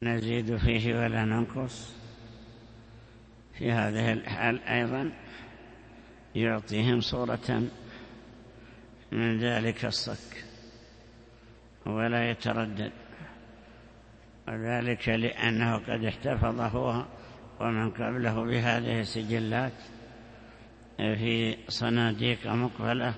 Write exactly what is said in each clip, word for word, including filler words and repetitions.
نزيد فيه ولا ننقص. في هذه الحال أيضا يعطيهم صورة من ذلك الصك ولا يتردد، وذلك لأنه قد احتفظ هو ومن قبله بهذه السجلات في صناديق مقفلة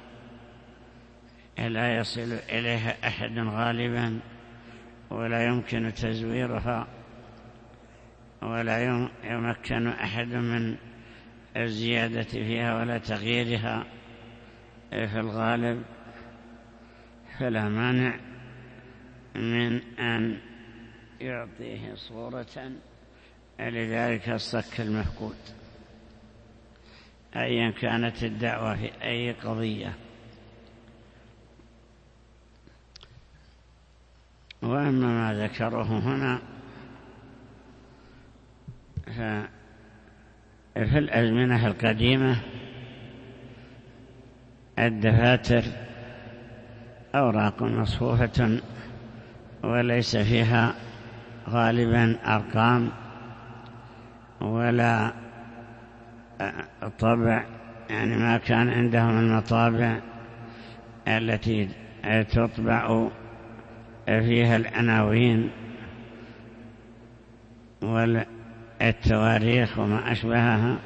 لا يصل إليها أحد غالبا، ولا يمكن تزويرها، ولا يمكن أحد من الزيادة فيها ولا تغييرها في الغالب، فلا مانع من أن يعطيه صورة لذلك الصك المفقود أيا كانت الدعوة في أي قضية. وأما ما ذكره هنا ففي الأزمنة القديمة الدفاتر أوراق مصفوفة وليس فيها غالبا أرقام ولا طبع، يعني ما كان عندهم المطابع التي تطبع فيها العناوين والتواريخ وما أشبهها،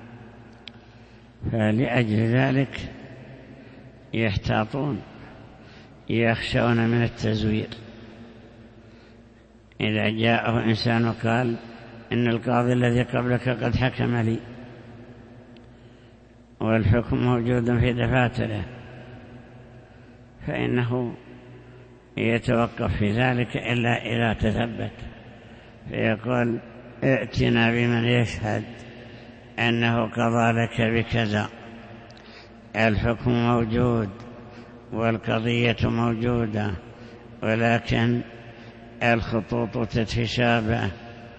فلأجل ذلك يحتاطون، يخشون من التزوير. إذا جاءه إنسان وقال إن القاضي الذي قبلك قد حكم لي والحكم موجود في دفاتره، فإنه يتوقف في ذلك إلا إذا تثبت، فيقول ائتنا بمن يشهد أنه قضى لك بكذا، الحكم موجود والقضية موجودة، ولكن الخطوط تتشابه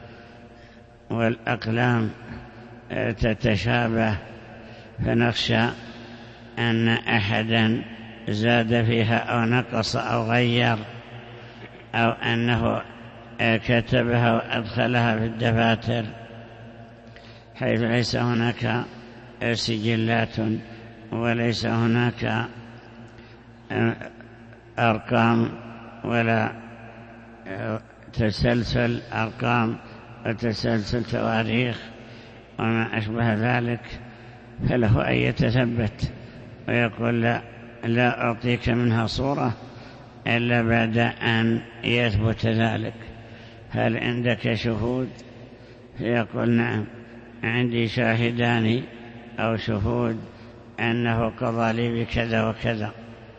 والأقلام تتشابه، فنخشى أن أحدا زاد فيها أو نقص أو غير، أو أنه كتبها وأدخلها في الدفاتر حيث ليس هناك سجلات وليس هناك أرقام ولا تسلسل أرقام وتسلسل تواريخ وما أشبه ذلك، فله أن يتثبت ويقول لا, لا أعطيك منها صورة إلا بعد أن يثبت ذلك. هل عندك شهود؟ فيقول نعم عندي شاهدان أو شهود أنه قضى لي بكذا وكذا.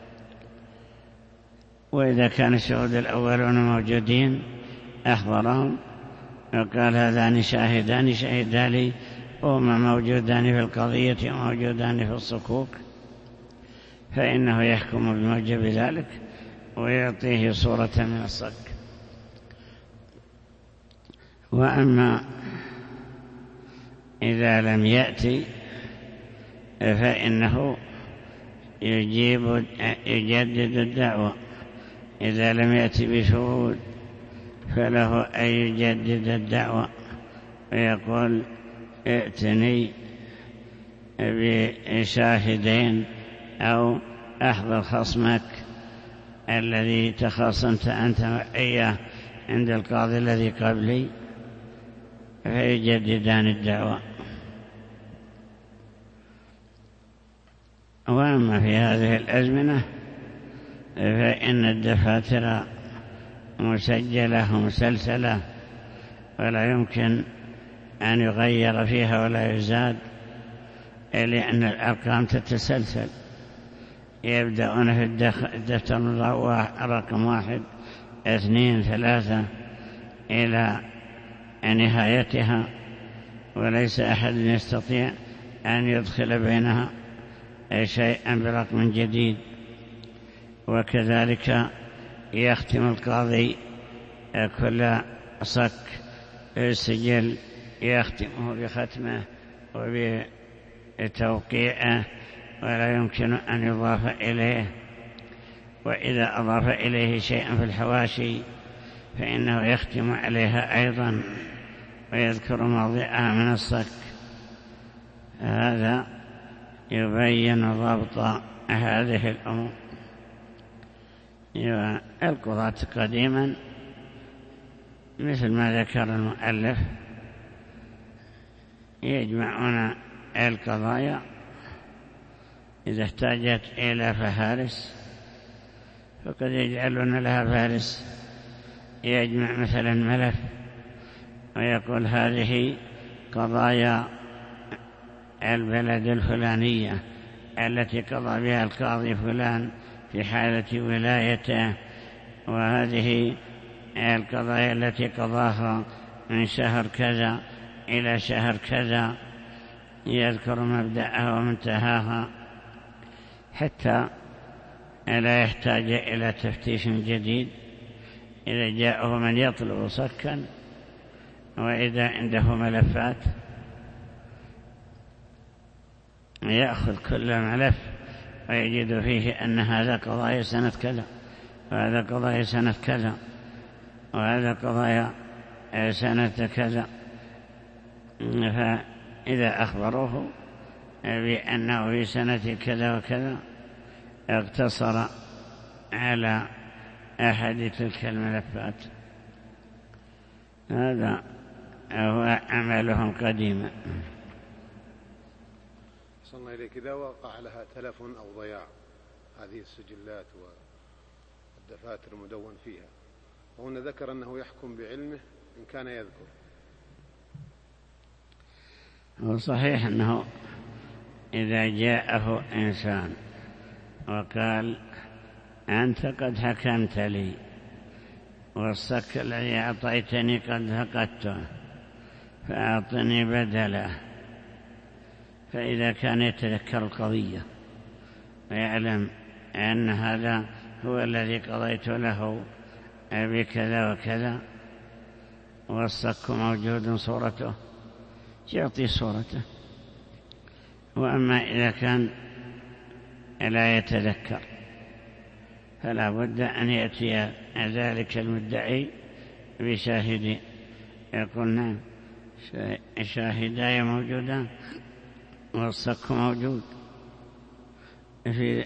وإذا كان الشهود الأولون موجودين أخبرهم وقال هذان شاهدان شهدا لي وهما موجودان في القضية وموجودان في الصكوك، فإنه يحكم بموجب ذلك ويعطيه صورة من الصك. وأما إذا لم يأتي فإنه يجيب يجدد الدعوة. إذا لم يأتي بشهود فله أن يجدد الدعوة ويقول ائتني بشاهدين أو أحضر خصمك الذي تخاصمت أنت وإياه عند القاضي الذي قبلي، فيجددان الدعوة. وأما في هذه الأزمنة فإن الدفاتر مسجلة ومسلسلة ولا يمكن أن يغير فيها ولا يزاد، لأن الأرقام تتسلسل، يبدأون في الدفتر رقم واحد اثنين ثلاثة إلى نهايتها، وليس أحد يستطيع أن يدخل بينها شيئا برقم جديد. وكذلك يختم القاضي كل صك سجل يختمه بختمه وبتوقيعه، ولا يمكن أن يضاف إليه. وإذا أضاف إليه شيئا في الحواشي فإنه يختم عليها أيضا ويذكر موضعها من الصك. هذا يبين ضبط هذه الأمور. القضاة قديما مثل ما ذكر المؤلف يجمعون القضايا إذا احتاجت إلى فهارس فقد يجعلون لها فارس يجمع مثلا ملف ويقول هذه قضايا البلد الفلانية التي قضى بها القاضي فلان في حالة ولايته، وهذه القضايا التي قضاها من شهر كذا إلى شهر كذا، يذكر مبدأها ومنتهاها حتى لا يحتاج إلى تفتيش جديد إذا جاءه من يطلب صكا، وإذا عنده ملفات يأخذ كل ملف ويجد فيه أن هذا قضايا سنة كذا وهذا قضايا سنة كذا وهذا قضايا سنة كذا. فإذا أخبروه بأنه في سنة كذا وكذا اقتصر على أحد تلك الملفات. هذا هو عملهم قديما. صلنا إليك. إذا وقع لها تلف أو ضياع هذه السجلات والدفاتر المدون فيها، وهنا ذكر أنه يحكم بعلمه إن كان يذكر. هو صحيح أنه إذا جاءه إنسان وقال أنت قد حكمت لي والصك الذي أعطيتني قد فقدته فأعطني بدله، فإذا كان يتذكر القضية ويعلم أن هذا هو الذي قضيت له بكذا وكذا والصك موجود صورته يعطي صورته. وأما إذا كان لا يتذكر فلا بد أن يأتي ذلك المدعي بشاهدين، يقولنا شاهداي موجودان والصك موجود في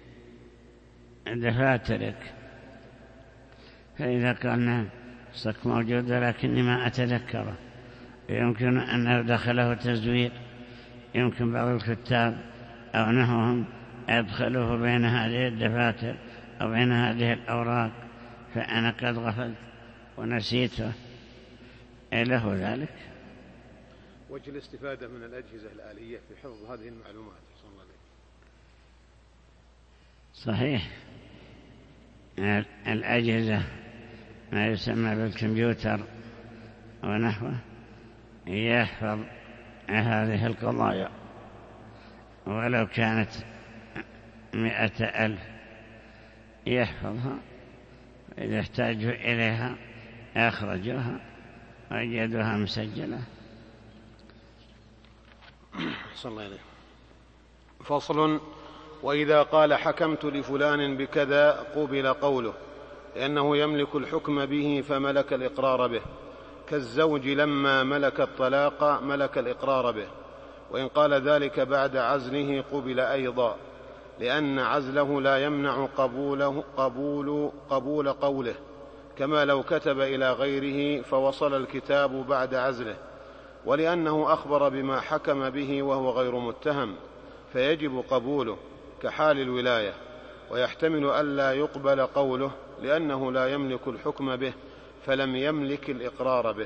دفاترك. فإذا قالنا الصك موجود لكني ما أتذكره، يمكن أنه دخله تزوير، يمكن بعض الكتاب أو نحوهم أدخلوه بين هذه الدفاتر أو بين هذه الأوراق فأنا قد غفلت ونسيته، له ذلك. وجه الاستفادة من الأجهزة الآلية في حفظ هذه المعلومات. صحيح، الأجهزة ما يسمى بالكمبيوتر ونحوه يحفظ هذه القضايا ولو كانت مئة ألف يحفظها، إذا احتاجوا إليها أخرجوها وجدوها مسجلة. صلى الله عليه. فصل: وإذا قال حكمت لفلان بكذا قبل قوله، لأنه يملك الحكم به فملك الإقرار به، كالزوج لما ملك الطلاق ملك الإقرار به. وإن قال ذلك بعد عزله قبل أيضا، لأن عزله لا يمنع قبوله قبول, قبول قوله، كما لو كتب إلى غيره فوصل الكتاب بعد عزله، ولأنه أخبر بما حكم به وهو غير متهم فيجب قبوله كحال الولاية. ويحتمل ألا يقبل قوله لأنه لا يملك الحكم به فلم يملك الإقرار به.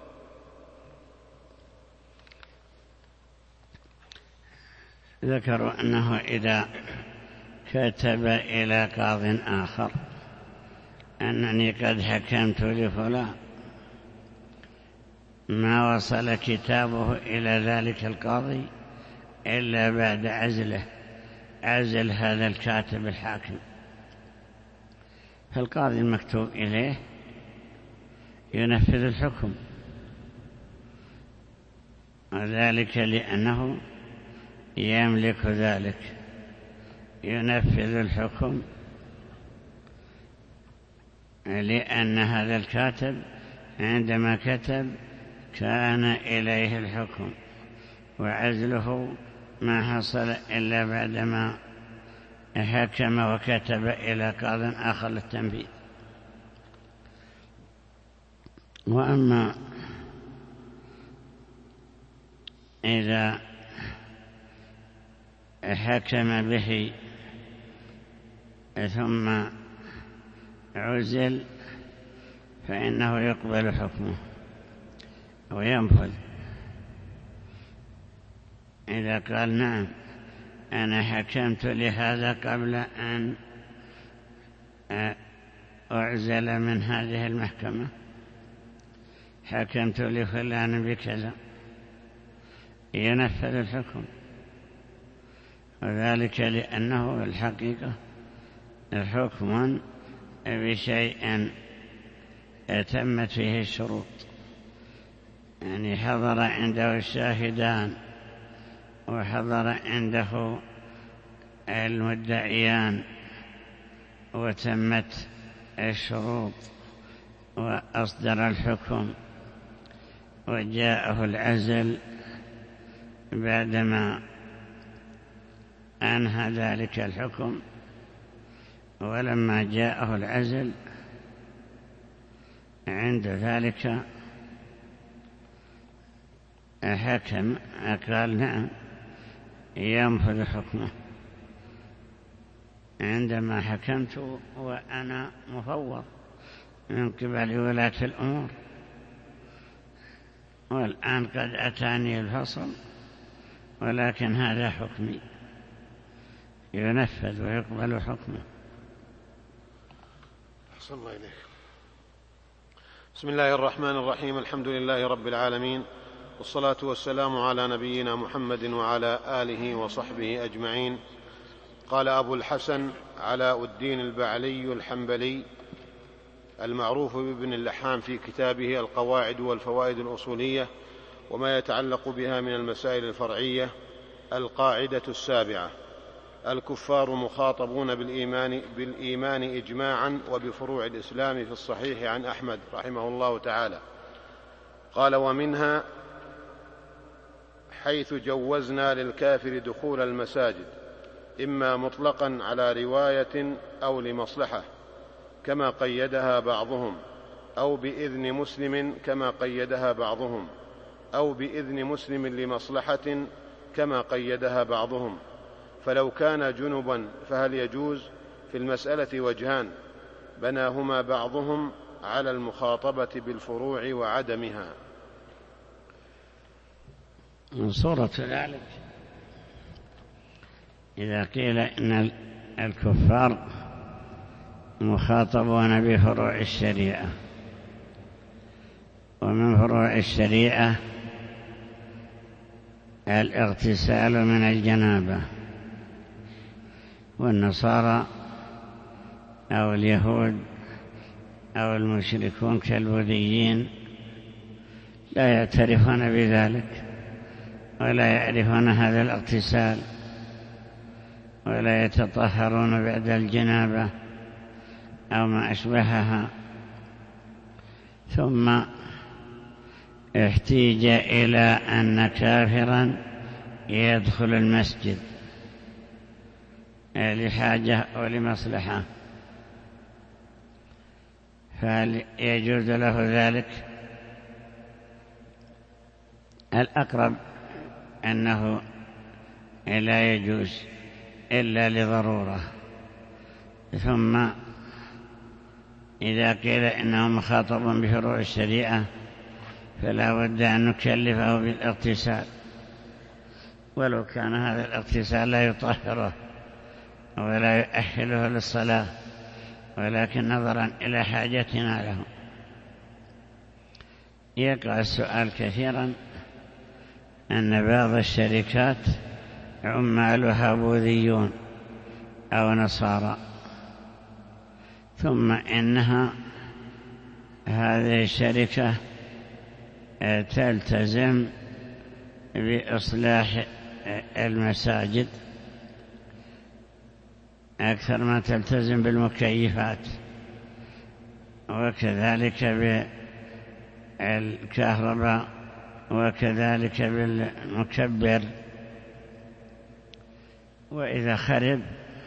ذكروا أنه إذا كتب إلى قاض آخر أنني قد حكمت لفلان ما وصل كتابه إلى ذلك القاضي إلا بعد عزله، عزل هذا الكاتب الحاكم، فالقاضي المكتوب إليه ينفذ الحكم، وذلك لأنه يملك ذلك، ينفذ الحكم لأن هذا الكاتب عندما كتب كان إليه الحكم، وعزله ما حصل إلا بعدما حكم وكتب إلى قاض آخر للتنفيذ. وأما إذا حكم به ثم عزل فإنه يقبل حكمه وينفذ. إذا قال نعم أنا حكمت لهذا قبل أن أعزل من هذه المحكمة، حكمت لفلان بكذا، ينفذ الحكم، وذلك لأنه الحقيقة حكم بشيء تمت فيه الشروط، يعني حضر عنده الشاهدان وحضر عنده المدعيان وتمت الشروط وأصدر الحكم، وجاءه العزل بعدما أنهى ذلك الحكم. ولما جاءه العزل عند ذلك حكم قال نعم ينفذ حكمه. عندما حكمت وأنا مفوض من قبل ولاة الأمور، والآن قد أتاني الفصل، ولكن هذا حكمي، ينفذ ويقبل حكمه. أحسن الله إليك. بسم الله الرحمن الرحيم. الحمد لله رب العالمين، والصلاة والسلام على نبينا محمد وعلى آله وصحبه أجمعين. قال أبو الحسن علاء الدين البعلي الحنبلي المعروف بابن اللحام في كتابه القواعد والفوائد الأصولية وما يتعلق بها من المسائل الفرعية: القاعدة السابعة: الكفار مخاطبون بالإيمان, بالإيمان إجماعا وبفروع الإسلام في الصحيح عن أحمد رحمه الله تعالى. قال: ومنها حيث جوزنا للكافر دخول المساجد إما مطلقا على رواية أو لمصلحة كما قيدها بعضهم، أو بإذن مسلم كما قيدها بعضهم، أو بإذن مسلم لمصلحة كما قيدها بعضهم. فلو كان جنبا فهل يجوز؟ في المسألة وجهان بناهما بعضهم على المخاطبة بالفروع وعدمها. صورة ذلك إذا قيل إن الكفار مخاطبون بفروع الشريعة، ومن فروع الشريعة الاغتسال من الجنابة، والنصارى أو اليهود أو المشركون كالبوذيين لا يعترفون بذلك ولا يعرفون هذا الاغتسال ولا يتطهرون بعد الجنابة أو ما أشبهها. ثم احتيج إلى أن كافرا يدخل المسجد لحاجة أو لمصلحة، فهل يجوز له ذلك؟ الأقرب أنه لا يجوز إلا لضرورة. ثم إذا قيل إنه مخاطب بفروع الشريعة فلا بد أن نكلفه بالاغتسال، ولو كان هذا الاغتسال لا يطهره ولا يؤهله للصلاة، ولكن نظرا إلى حاجتنا له. يقع السؤال كثيرا أن بعض الشركات عمالها بوذيون أو نصارى، ثم إنها هذه الشركة تلتزم بإصلاح المساجد أكثر ما تلتزم بالمكيفات، وكذلك بالكهرباء وكذلك بالمكبر. وإذا خرب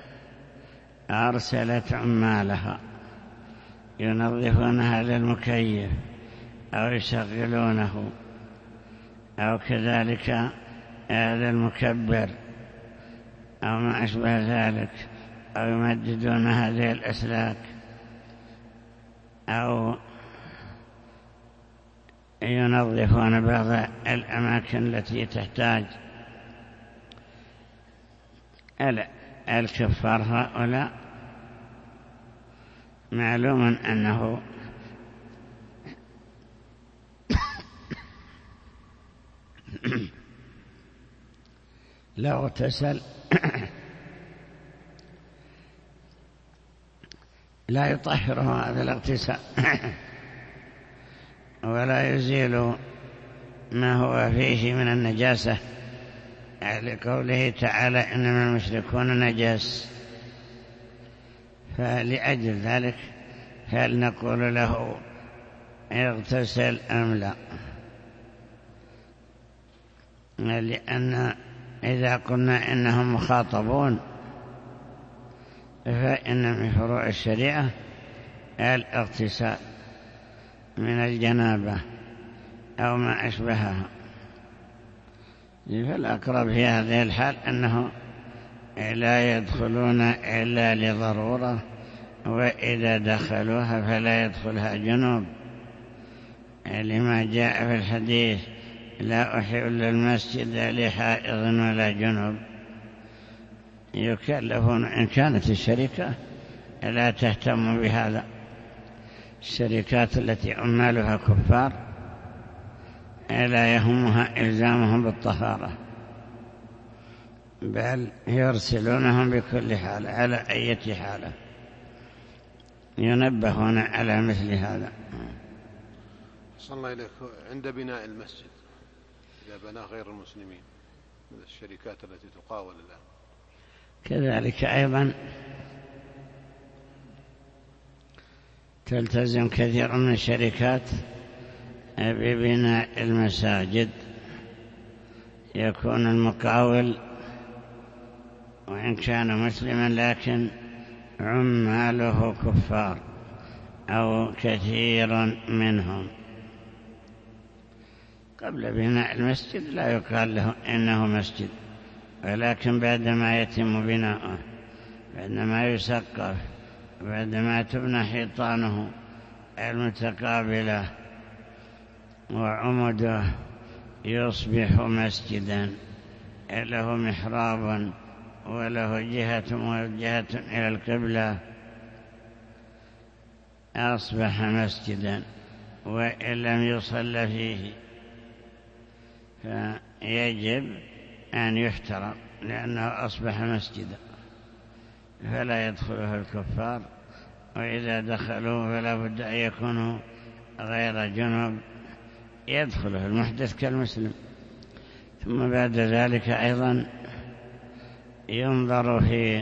أرسلت عمالها ينظفون هذا المكيف أو يشغلونه، أو كذلك هذا المكبر أو ما أشبه ذلك، أو يمددون هذه الأسلاك، أو ينظفون بعض الأماكن التي تحتاج. الكفار هؤلاء معلوم أنه لو اغتسل لا يطهره هذا الاغتسال ولا يزيل ما هو فيه من النجاسة، لقوله تعالى إنما المشركون نجس. فلأجل ذلك هل نقول له اغتسل أم لا؟ لأن إذا قلنا إنهم مخاطبون فإن من فروع الشريعة الاغتسال من الجنابة أو ما أشبهها. فالأقرب في هذه الحال أنه لا يدخلون إلا لضرورة، وإذا دخلوها فلا يدخلها جنوب، لما جاء في الحديث لا أحل المسجد لحائض ولا جنوب. يكلفون إن كانت الشركة لا تهتم بهذا، الشركات التي عمالها كفار لا يهمها إلزامهم بالطهارة، بل يرسلونهم بكل حال على أي حالة، ينبهون على مثل هذا. صلى الله إليك. عند بناء المسجد إذا بناه غير المسلمين من الشركات التي تقاول الآن، كذلك أيضا تلتزم كثير من الشركات ببناء المساجد، يكون المقاول وإن كان مسلما لكن عماله كفار أو كثير منهم. قبل بناء المسجد لا يقال له إنه مسجد، ولكن بعدما يتم بناؤه، بعدما يسقف، بعدما تبنى حيطانه المتقابلة وعمده، يصبح مسجدا له محراب وله جهة موجهة إلى القبلة، أصبح مسجدا وإن لم يصل فيه فيجب أن يحترم لأنه أصبح مسجدا، فلا يدخله الكفار، وإذا دخلوا فلا بد أن يكونوا غير جنوب، يدخله المحدث كالمسلم. ثم بعد ذلك أيضا ينظر في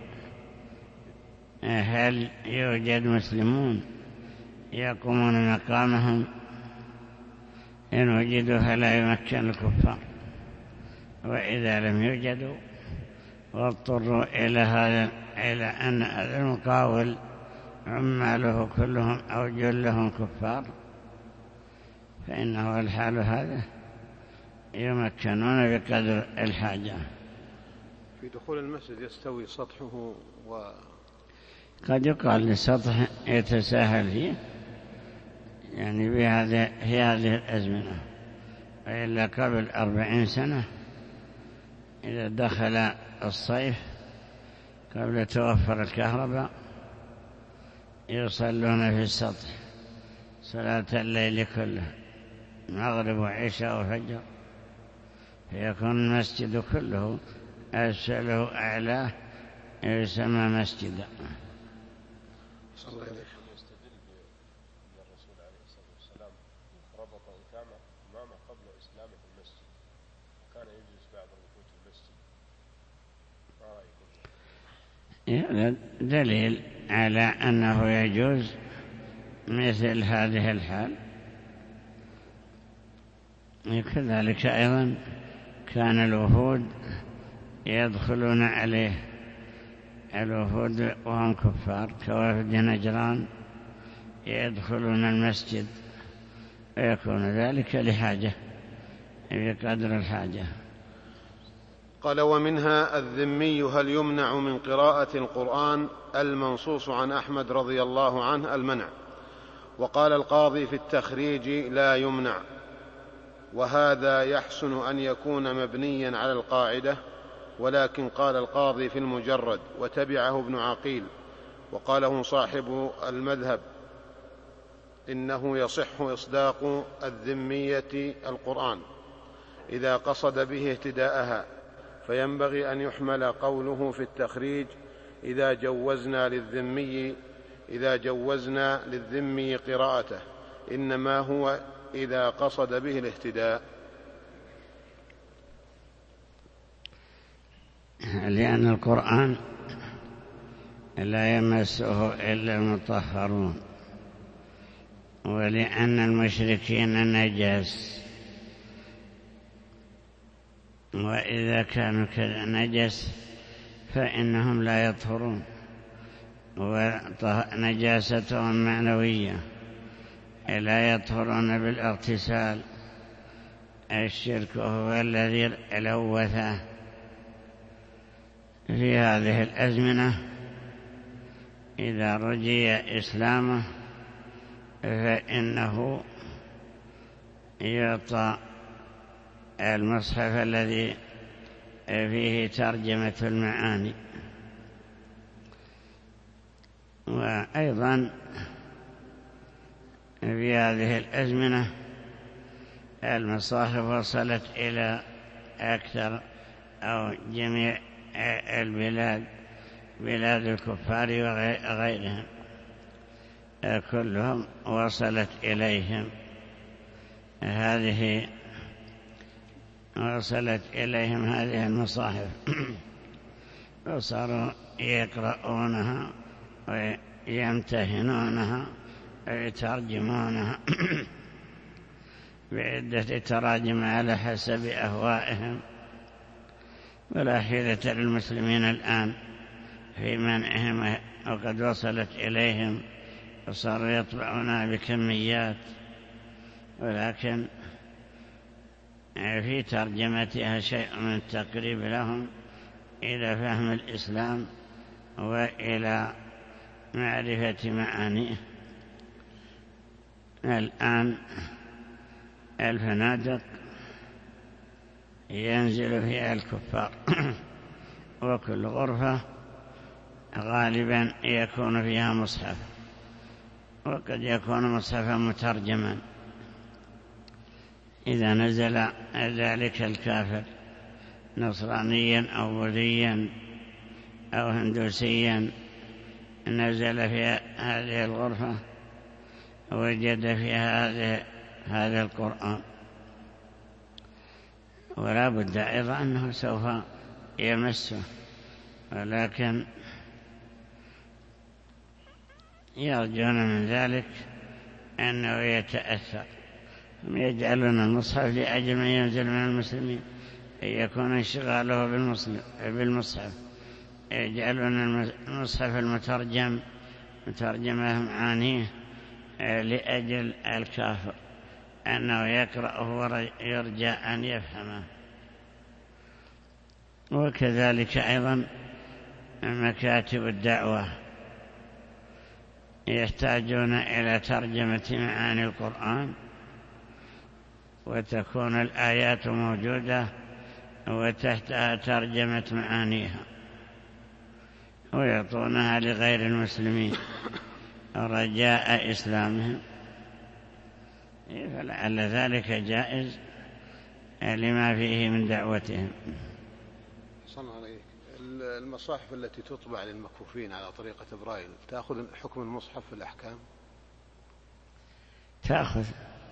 هل يوجد مسلمون يقومون مقامهم، إن وجدوا فلا يمكن الكفار، وإذا لم يوجدوا واضطروا إلى هذا إلى أن هذا المقاول عماله كلهم أو جلهم كفار، فإنه الحال هذا يمكنون بقدر الحاجة. في دخول المسجد يستوي سطحه و قد يقال للسطح يتساهل فيه، يعني بهذه في هذه الأزمنة، وإلا قبل أربعين سنة إذا دخل الصيف قبل توفر الكهرباء يصلون في السطح صلاة الليل كله، مغرب وعشاء وفجر، فيكون المسجد كله أسفله أعلاه يسمى مسجدا. صلى الله عليه وسلم يستدل بأن الرسول عليه الصلاة والسلام ربط إمامه قبل إسلامه في المسجد، وكان يجلس بعد ركوع المسجد. ما رأيكم؟ هذا دليل على أنه يجوز مثل هذه الحال. كذلك أيضا كان الوفود يدخلون عليه، الوفود وهم كفار كوافد نجران يدخلون المسجد، ويكون ذلك لحاجة بقدر الحاجة. قال: ومنها الذمي هل يمنع من قراءة القرآن؟ المنصوص عن أحمد رضي الله عنه المنع، وقال القاضي في التخريج: لا يمنع. وهذا يحسن أن يكون مبنيا على القاعدة، ولكن قال القاضي في المجرد وتبعه ابن عقيل وقاله صاحب المذهب إنه يصح إصداق الذمية القرآن إذا قصد به اهتداءها، فينبغي أن يحمل قوله في التخريج: إذا جوزنا للذمي إذا جوزنا للذمي قراءته، إنما هو إذا قصد به الاهتداء. لأن القرآن لا يمسه إلا المطهرون، ولأن المشركين نجس، وإذا كانوا كذا نجس فإنهم لا يطهرون، ونجاستهم معنوية، لا يطهرون بالاغتسال. الشرك هو الذي لوثه في هذه الأزمنة. إذا رجي إسلامه فإنه يعطى المصحف الذي فيه ترجمة المعاني. وأيضا في هذه الأزمنة المصاحف وصلت إلى أكثر أو جميع البلاد، بلاد الكفار وغيرهم كلهم وصلت إليهم هذه وصلت إليهم هذه المصاحف، وصاروا يقرؤونها ويمتهنونها ويترجمونها بعدة تراجم على حسب أهوائهم. ولا حيلة للمسلمين الآن في منعهم، وقد وصلت إليهم وصاروا يطبعونها بكميات، ولكن في ترجمتها شيء من التقريب لهم إلى فهم الإسلام وإلى معرفة معانيه. الآن الفنادق ينزل فيها الكفار، وكل غرفة غالبا يكون فيها مصحف، وقد يكون مصحفا مترجما. إذا نزل ذلك الكافر نصرانيا أو بوذيا أو هندوسيا، نزل في هذه الغرفة وجد فيها هذا هذا القرآن، ولا بد أيضا أنه سوف يمسه، ولكن يرجون من ذلك أنه يتأثر. يجعلون المصحف لأجل من ينزل من المسلمين أن يكون انشغاله بالمصحف، يجعلون المصحف المترجم مترجمه معانيه لأجل الكافر أنه يقرأه ويرجى أن يفهمه. وكذلك أيضا مكاتب الدعوة يحتاجون إلى ترجمة معاني القرآن، وتكون الآيات موجودة وتحتها ترجمة معانيها، ويعطونها لغير المسلمين رجاء إسلامهم، فلعل ذلك جائز لما فيه من دعوتهم. صلى عليك. المصاحف التي تطبع للمكفوفين على طريقة برايل تأخذ حكم المصحف في الأحكام؟ تأخذ،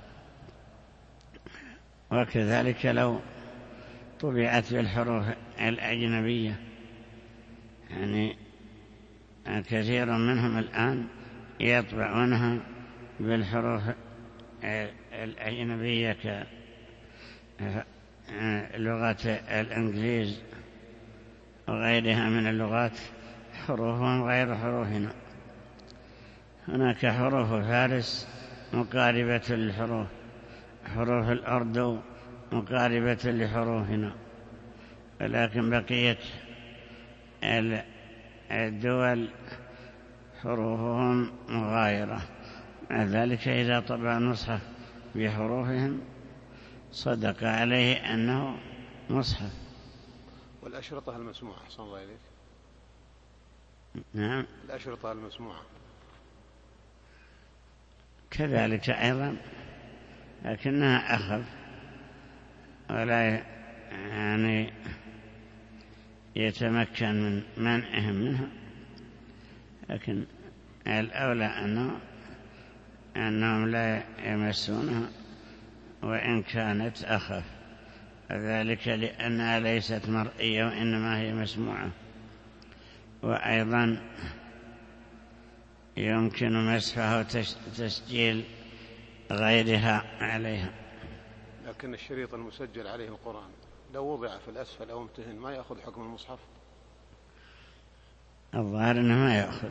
وكذلك لو طبعت بالحروف الأجنبية، يعني كثير منهم الآن يطبعونها بالحروف الأجنبية كلغة الإنجليز وغيرها من اللغات حروفهم غير حروفنا. هناك حروف فارس مقاربة للحروف، حروف الأردو مقاربة لحروفنا، ولكن بقية الدول حروفهم مغايرة. مع ذلك إذا طبع المصحف بحروفهم صدق عليه أنه مصحف. والأشرطة المسموعة أحسن الله إليك. نعم، الأشرطة المسموعة كذلك أيضا، لكنها أخف ولا يعني يتمكن من منعهم منها، لكن الأولى أنه أنهم لا يمسونها وإن كانت أخف، ذلك لأنها ليست مرئية وإنما هي مسموعة، وأيضا يمكن مسحها وتسجيل غيرها عليها. لكن الشريط المسجل عليه القرآن لو وضع في الأسفل أو امتهن ما يأخذ حكم المصحف؟ الظاهر أنه ما يأخذ،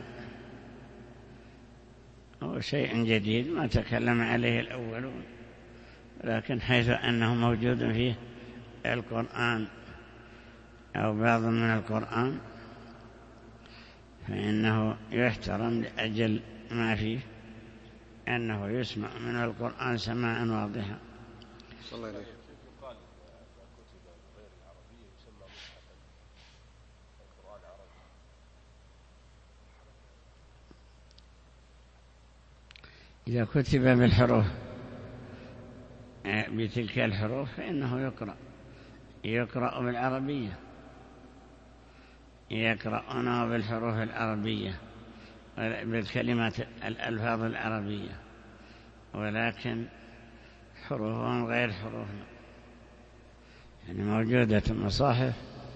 هو شيء جديد ما تكلم عليه الأولون، لكن حيث أنه موجود فيه القرآن أو بعض من القرآن فإنه يحترم لأجل ما فيه، أنه يسمع من القرآن سماعا واضحا. صلى الله عليه وسلم. يقال ما كتب غير العربية يسمى مصحفا القرآن عربي. إذا كتب بالحروف بتلك الحروف فإنه يقرأ يقرأ بالعربية، يقرأونه بالحروف العربية بالكلمات الألفاظ العربية، ولكن حروفهم غير حروفنا. يعني موجودة مصاحف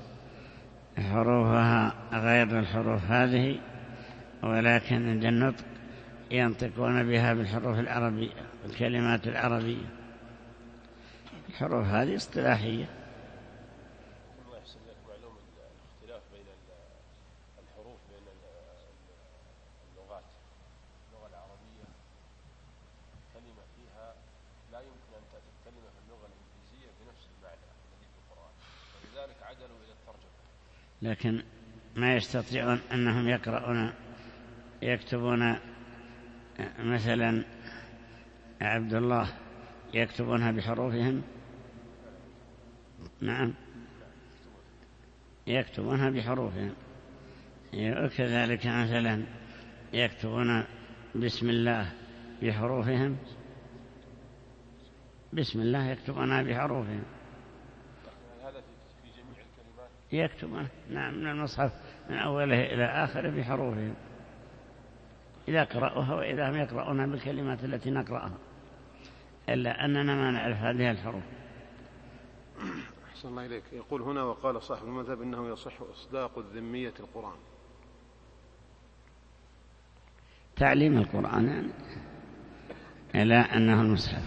حروفها غير الحروف هذه، ولكن عند النطق ينطقون بها بالحروف العربية بالكلمات العربية. الحروف هذه اصطلاحية. الله يحسن لك معلوم الاختلاف بين الحروف بين اللغات. اللغة العربية كلمة فيها لا يمكن أن تأتي الكلمة في اللغة الإنجليزية بنفس المعنى الذي في القرآن، ولذلك عدلوا إلى الترجمة. لكن ما يستطيعون أنهم يقرؤون يكتبون مثلا عبد الله يكتبونها بحروفهم. نعم، يكتبونها بحروفهم. وكذلك مثلا يكتبون بسم الله بحروفهم، بسم الله يكتبونها بحروفهم. هذا في جميع الكلمات يكتبون نعم من المصحف من أوله إلى آخره بحروفهم، إذا قرأوها وإذا هم يقرؤونها بالكلمات التي نقرأها، إلا أننا ما نعرف هذه الحروف. أحسن الله إليك. يقول هنا: وقال صاحب المذهب إنه يصح إصداق الذمية القرآن. تعليم القرآن يعني إلى أنه المصحف.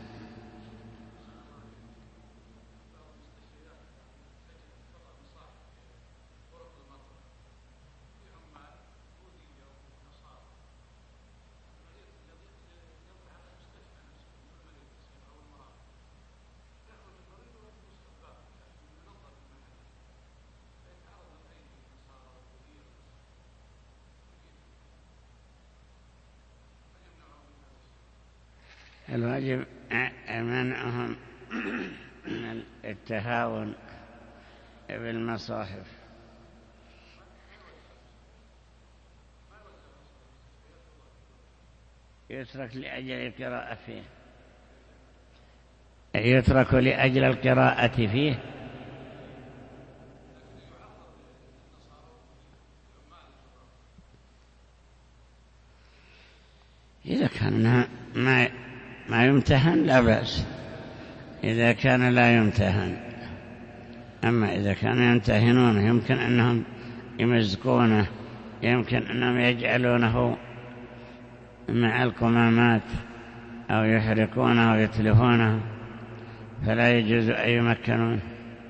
الواجب منعهم من التهاون بالمصاحف. يترك لأجل القراءة فيه يترك لأجل القراءة فيه إذا كان ما ما يمتهن لا بأس، إذا كان لا يمتهن. أما إذا كانوا يمتهنونه يمكن أنهم يمزقونه، يمكن أنهم يجعلونه مع القمامات أو يحرقونها ويتلفونها فلا يجوز أن يمكنون.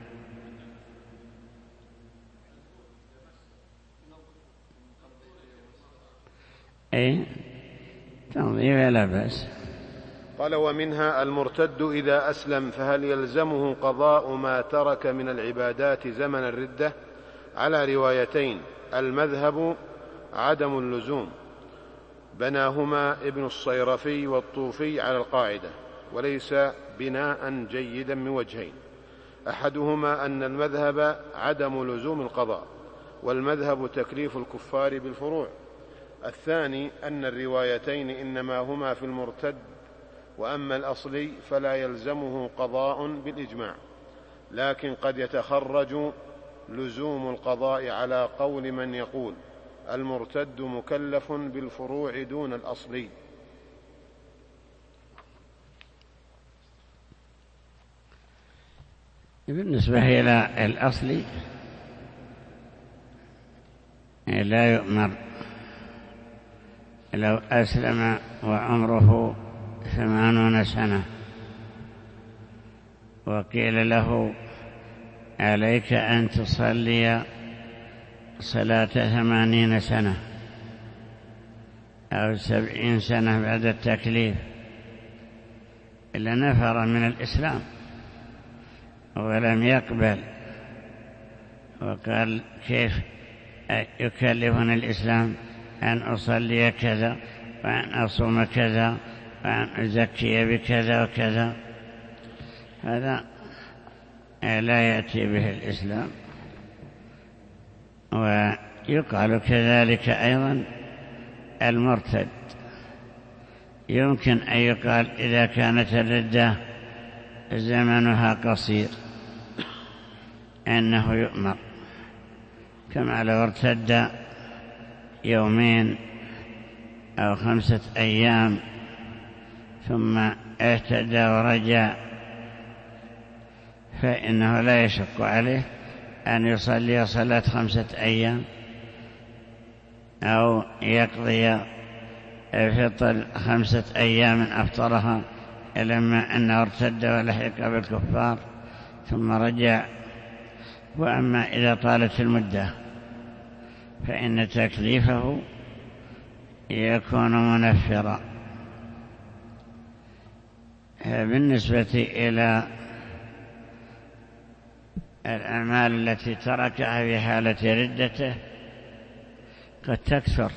أي تنظيف لا بأس. قال: ومنها المرتد إذا أسلم فهل يلزمه قضاء ما ترك من العبادات زمن الردة؟ على روايتين: المذهب عدم اللزوم، بناهما ابن الصيرفي والطوفي على القاعدة، وليس بناء جيدا من وجهين: أحدهما أن المذهب عدم لزوم القضاء، والمذهب تكليف الكفار بالفروع. الثاني أن الروايتين إنما هما في المرتد، وأما الأصلي فلا يلزمه قضاء بالإجماع، لكن قد يتخرج لزوم القضاء على قول من يقول المرتد مكلف بالفروع دون الأصلي. بالنسبة إلى الأصلي لا يؤمر لو أسلم وعمره ثمانون سنة وقيل له عليك أن تصلي صلاة ثمانين سنة أو سبعين سنة بعد التكليف، إلا نفر من الإسلام ولم يقبل وقال كيف يكلفني الإسلام أن أصلي كذا وأن أصوم كذا وأن أزكي بكذا وكذا، هذا لا يأتي به الإسلام. ويقال كذلك أيضا المرتد، يمكن أن يقال إذا كانت الردة زمنها قصير أنه يؤمر، كما لو ارتد يومين أو خمسة أيام ثم اهتدى ورجع فإنه لا يشق عليه أن يصلي صلاة خمسة أيام أو يقضي فطر خمسة أيام أفطرها لما أنه ارتد ولحق بالكفار ثم رجع. وأما إذا طالت المدة فإن تكليفه يكون منفرا. بالنسبة إلى الأعمال التي تركها في حالة ردته قد تكثر.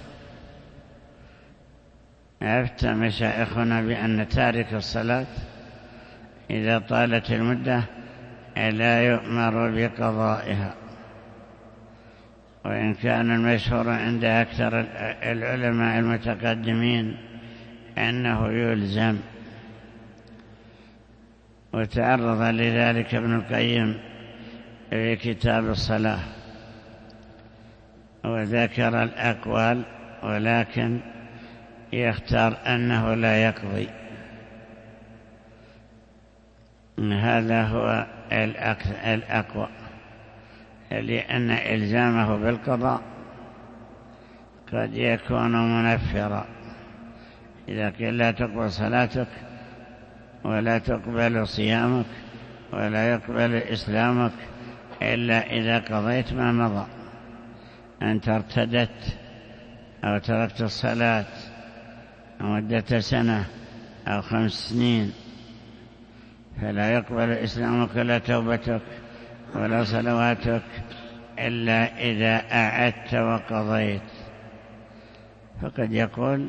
أفتى مشايخنا بأن تارك الصلاة إذا طالت المدة لا يؤمر بقضائها، وإن كان المشهور عند أكثر العلماء المتقدمين أنه يلزم. وتعرض لذلك ابن القيم في كتاب الصلاة وذكر الأقوال، ولكن يختار أنه لا يقضي. هذا هو الأقوى، لأن إلزامه بالقضاء قد يكون منفرا. إذا قيل لا تقبل صلاتك ولا تقبل صيامك ولا يقبل إسلامك إلا إذا قضيت ما مضى، أنت ارتدت أو تركت الصلاة مدة سنة أو خمس سنين، فلا يقبل إسلامك ولا توبتك ولا صلواتك إلا إذا أعدت وقضيت. فقد يقول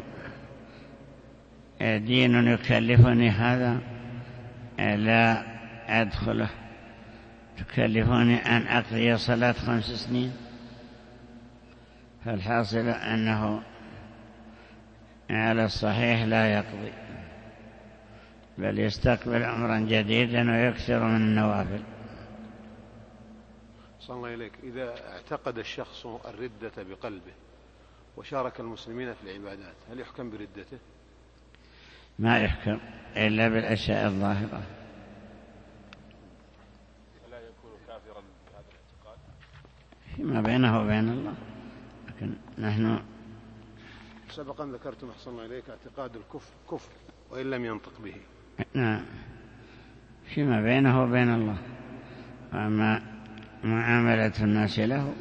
دين يكلفني هذا لا أدخله، تكلفني أن أقضي صلاة خمس سنين. فالحاصل أنه على الصحيح لا يقضي، بل يستقبل أمرا جديدا ويكثر من النوافل. صلى الله إليك. إذا اعتقد الشخص الردة بقلبه وشارك المسلمين في العبادات هل يحكم بردته؟ ما يحكم إلا بالأشياء الظاهرة. فلا يكون كافرا بهذا الاعتقاد فيما بينه وبين الله، لكن نحن سبقا ذكرتم أحسن الله إليك اعتقاد الكفر كفر وإن لم ينطق به. نعم، فيما بينه وبين الله. وأما معاملة الناس له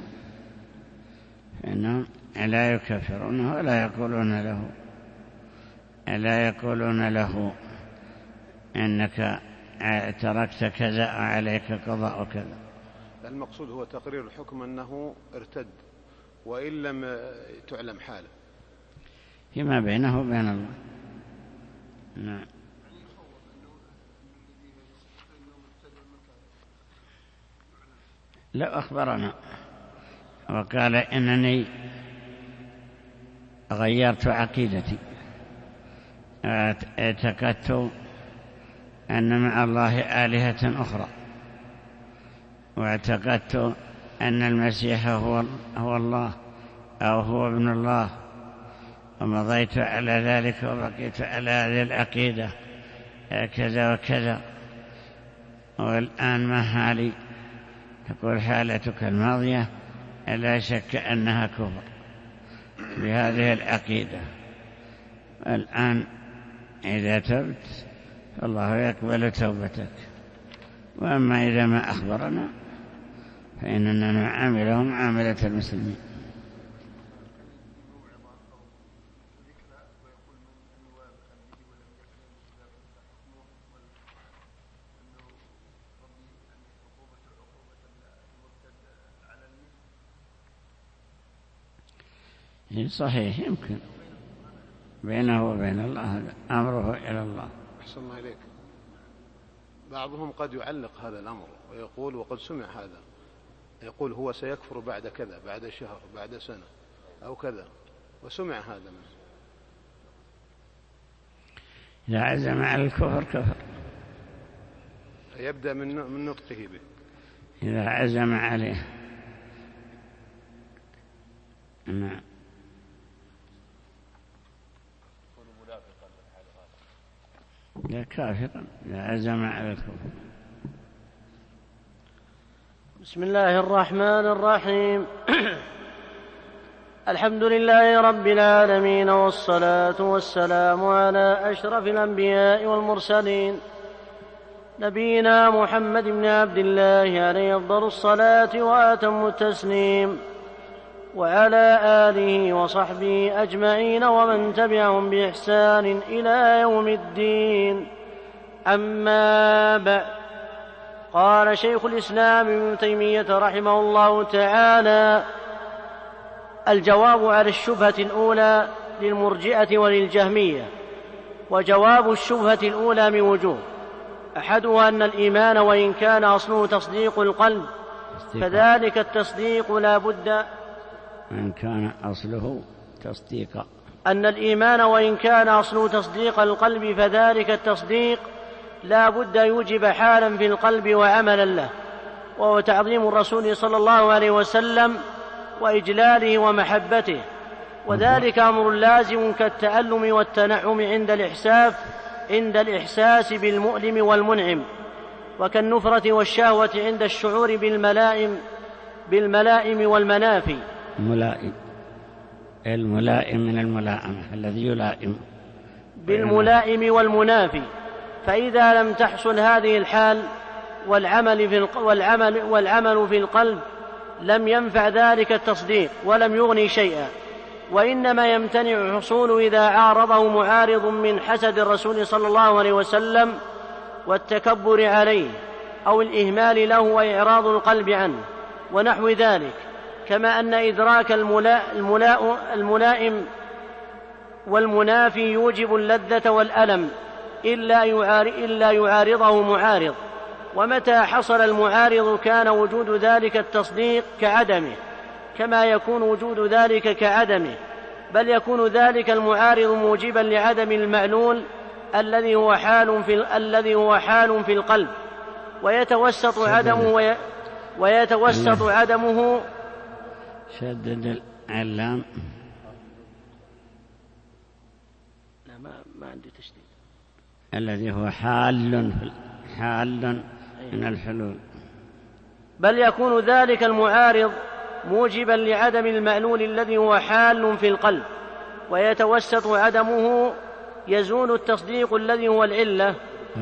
فإنهم لا يكفرونه ولا يقولون له لا يقولون له إنك تركت كذا عليك قضاء كذا. المقصود هو تقرير الحكم أنه ارتد وإن لم تعلم حاله فيما بينه وبين الله. نعم. لو أخبرنا وقال إنني غيرت عقيدتي، اعتقدت أن مع الله آلهة أخرى، واعتقدت أن المسيح هو, هو الله أو هو ابن الله، ومضيت على ذلك وبقيت على هذه العقيدة كذا وكذا، والآن ما حالي؟ تقول حالتك الماضية لا شك أنها كفر بهذه العقيدة. الآن إذا تبت فالله يقبل توبتك، وأما إذا ما أخبرنا فإننا نعامله معاملة المسلمين. صحيح، يمكن بينه وبين الله، أمره إلى الله. أحسن الله إليك. بعضهم قد يعلق هذا الأمر ويقول وقد سمع هذا، يقول هو سيكفر بعد كذا، بعد شهر، بعد سنة أو كذا، وسمع هذا منه. إذا عزم على الكفر كفر، يبدأ من نطقه به. إذا عزم عليه. نعم. لا، كافرا إذا عزم على الكفر. بسم الله الرحمن الرحيم. الحمد لله رب العالمين، والصلاة والسلام على أشرف الأنبياء والمرسلين، نبينا محمد بن عبد الله عليه أفضل الصلاة وأتم التسليم، وعلى آله وصحبه أجمعين ومن تبعهم بإحسان إلى يوم الدين. أما بعد، قال شيخ الإسلام ابن تيمية رحمه الله تعالى: الجواب على الشبهة الأولى للمرجئة وللجهمية. وجواب الشبهة الأولى من وجوه: أحدها أن الإيمان وإن كان أصله تصديق القلب فذلك التصديق لا بد وإن كان أصله تصديق أن الإيمان وإن كان أصله تصديق القلب فذلك التصديق لا بد يوجب حالا في القلب وعملا له، وهو تعظيم الرسول صلى الله عليه وسلم وإجلاله ومحبته، وذلك أمر لازم كالتألم والتنعم عند الإحساس عند الإحساس بالمؤلم والمنعم، وكالنفرة والشهوة عند الشعور بالملائم بالملائم والمنافي. ملائم، الملائم من الملائمة، الذي يلائم. بالملائم والمنافي. فإذا لم تحصل هذه الحال والعمل في والعمل والعمل في القلب لم ينفع ذلك التصديق ولم يغني شيئا، وإنما يمتنع حصول إذا عارضه معارض من حسد الرسول صلى الله عليه وسلم والتكبر عليه أو الإهمال له وإعراض القلب عنه ونحو ذلك، كما أن إدراك الملاء الملاء الملائم والمنافي يوجب اللذة والألم إلا يعارضه معارض، ومتى حصل المعارض كان وجود ذلك التصديق كعدمه، كما يكون وجود ذلك كعدمه، بل يكون ذلك المعارض موجبا لعدم المعلول الذي هو حال في الذي هو حال في القلب، ويتوسط عدمه وي... ويتوسط عدمه. شدد العلام. لا، ما ما عندي تشديد. الذي هو حال حال من الحلول، بل يكون ذلك المعارض موجبا لعدم المعلول الذي هو حال في القلب، ويتوسط عدمه يزول التصديق الذي هو العلة،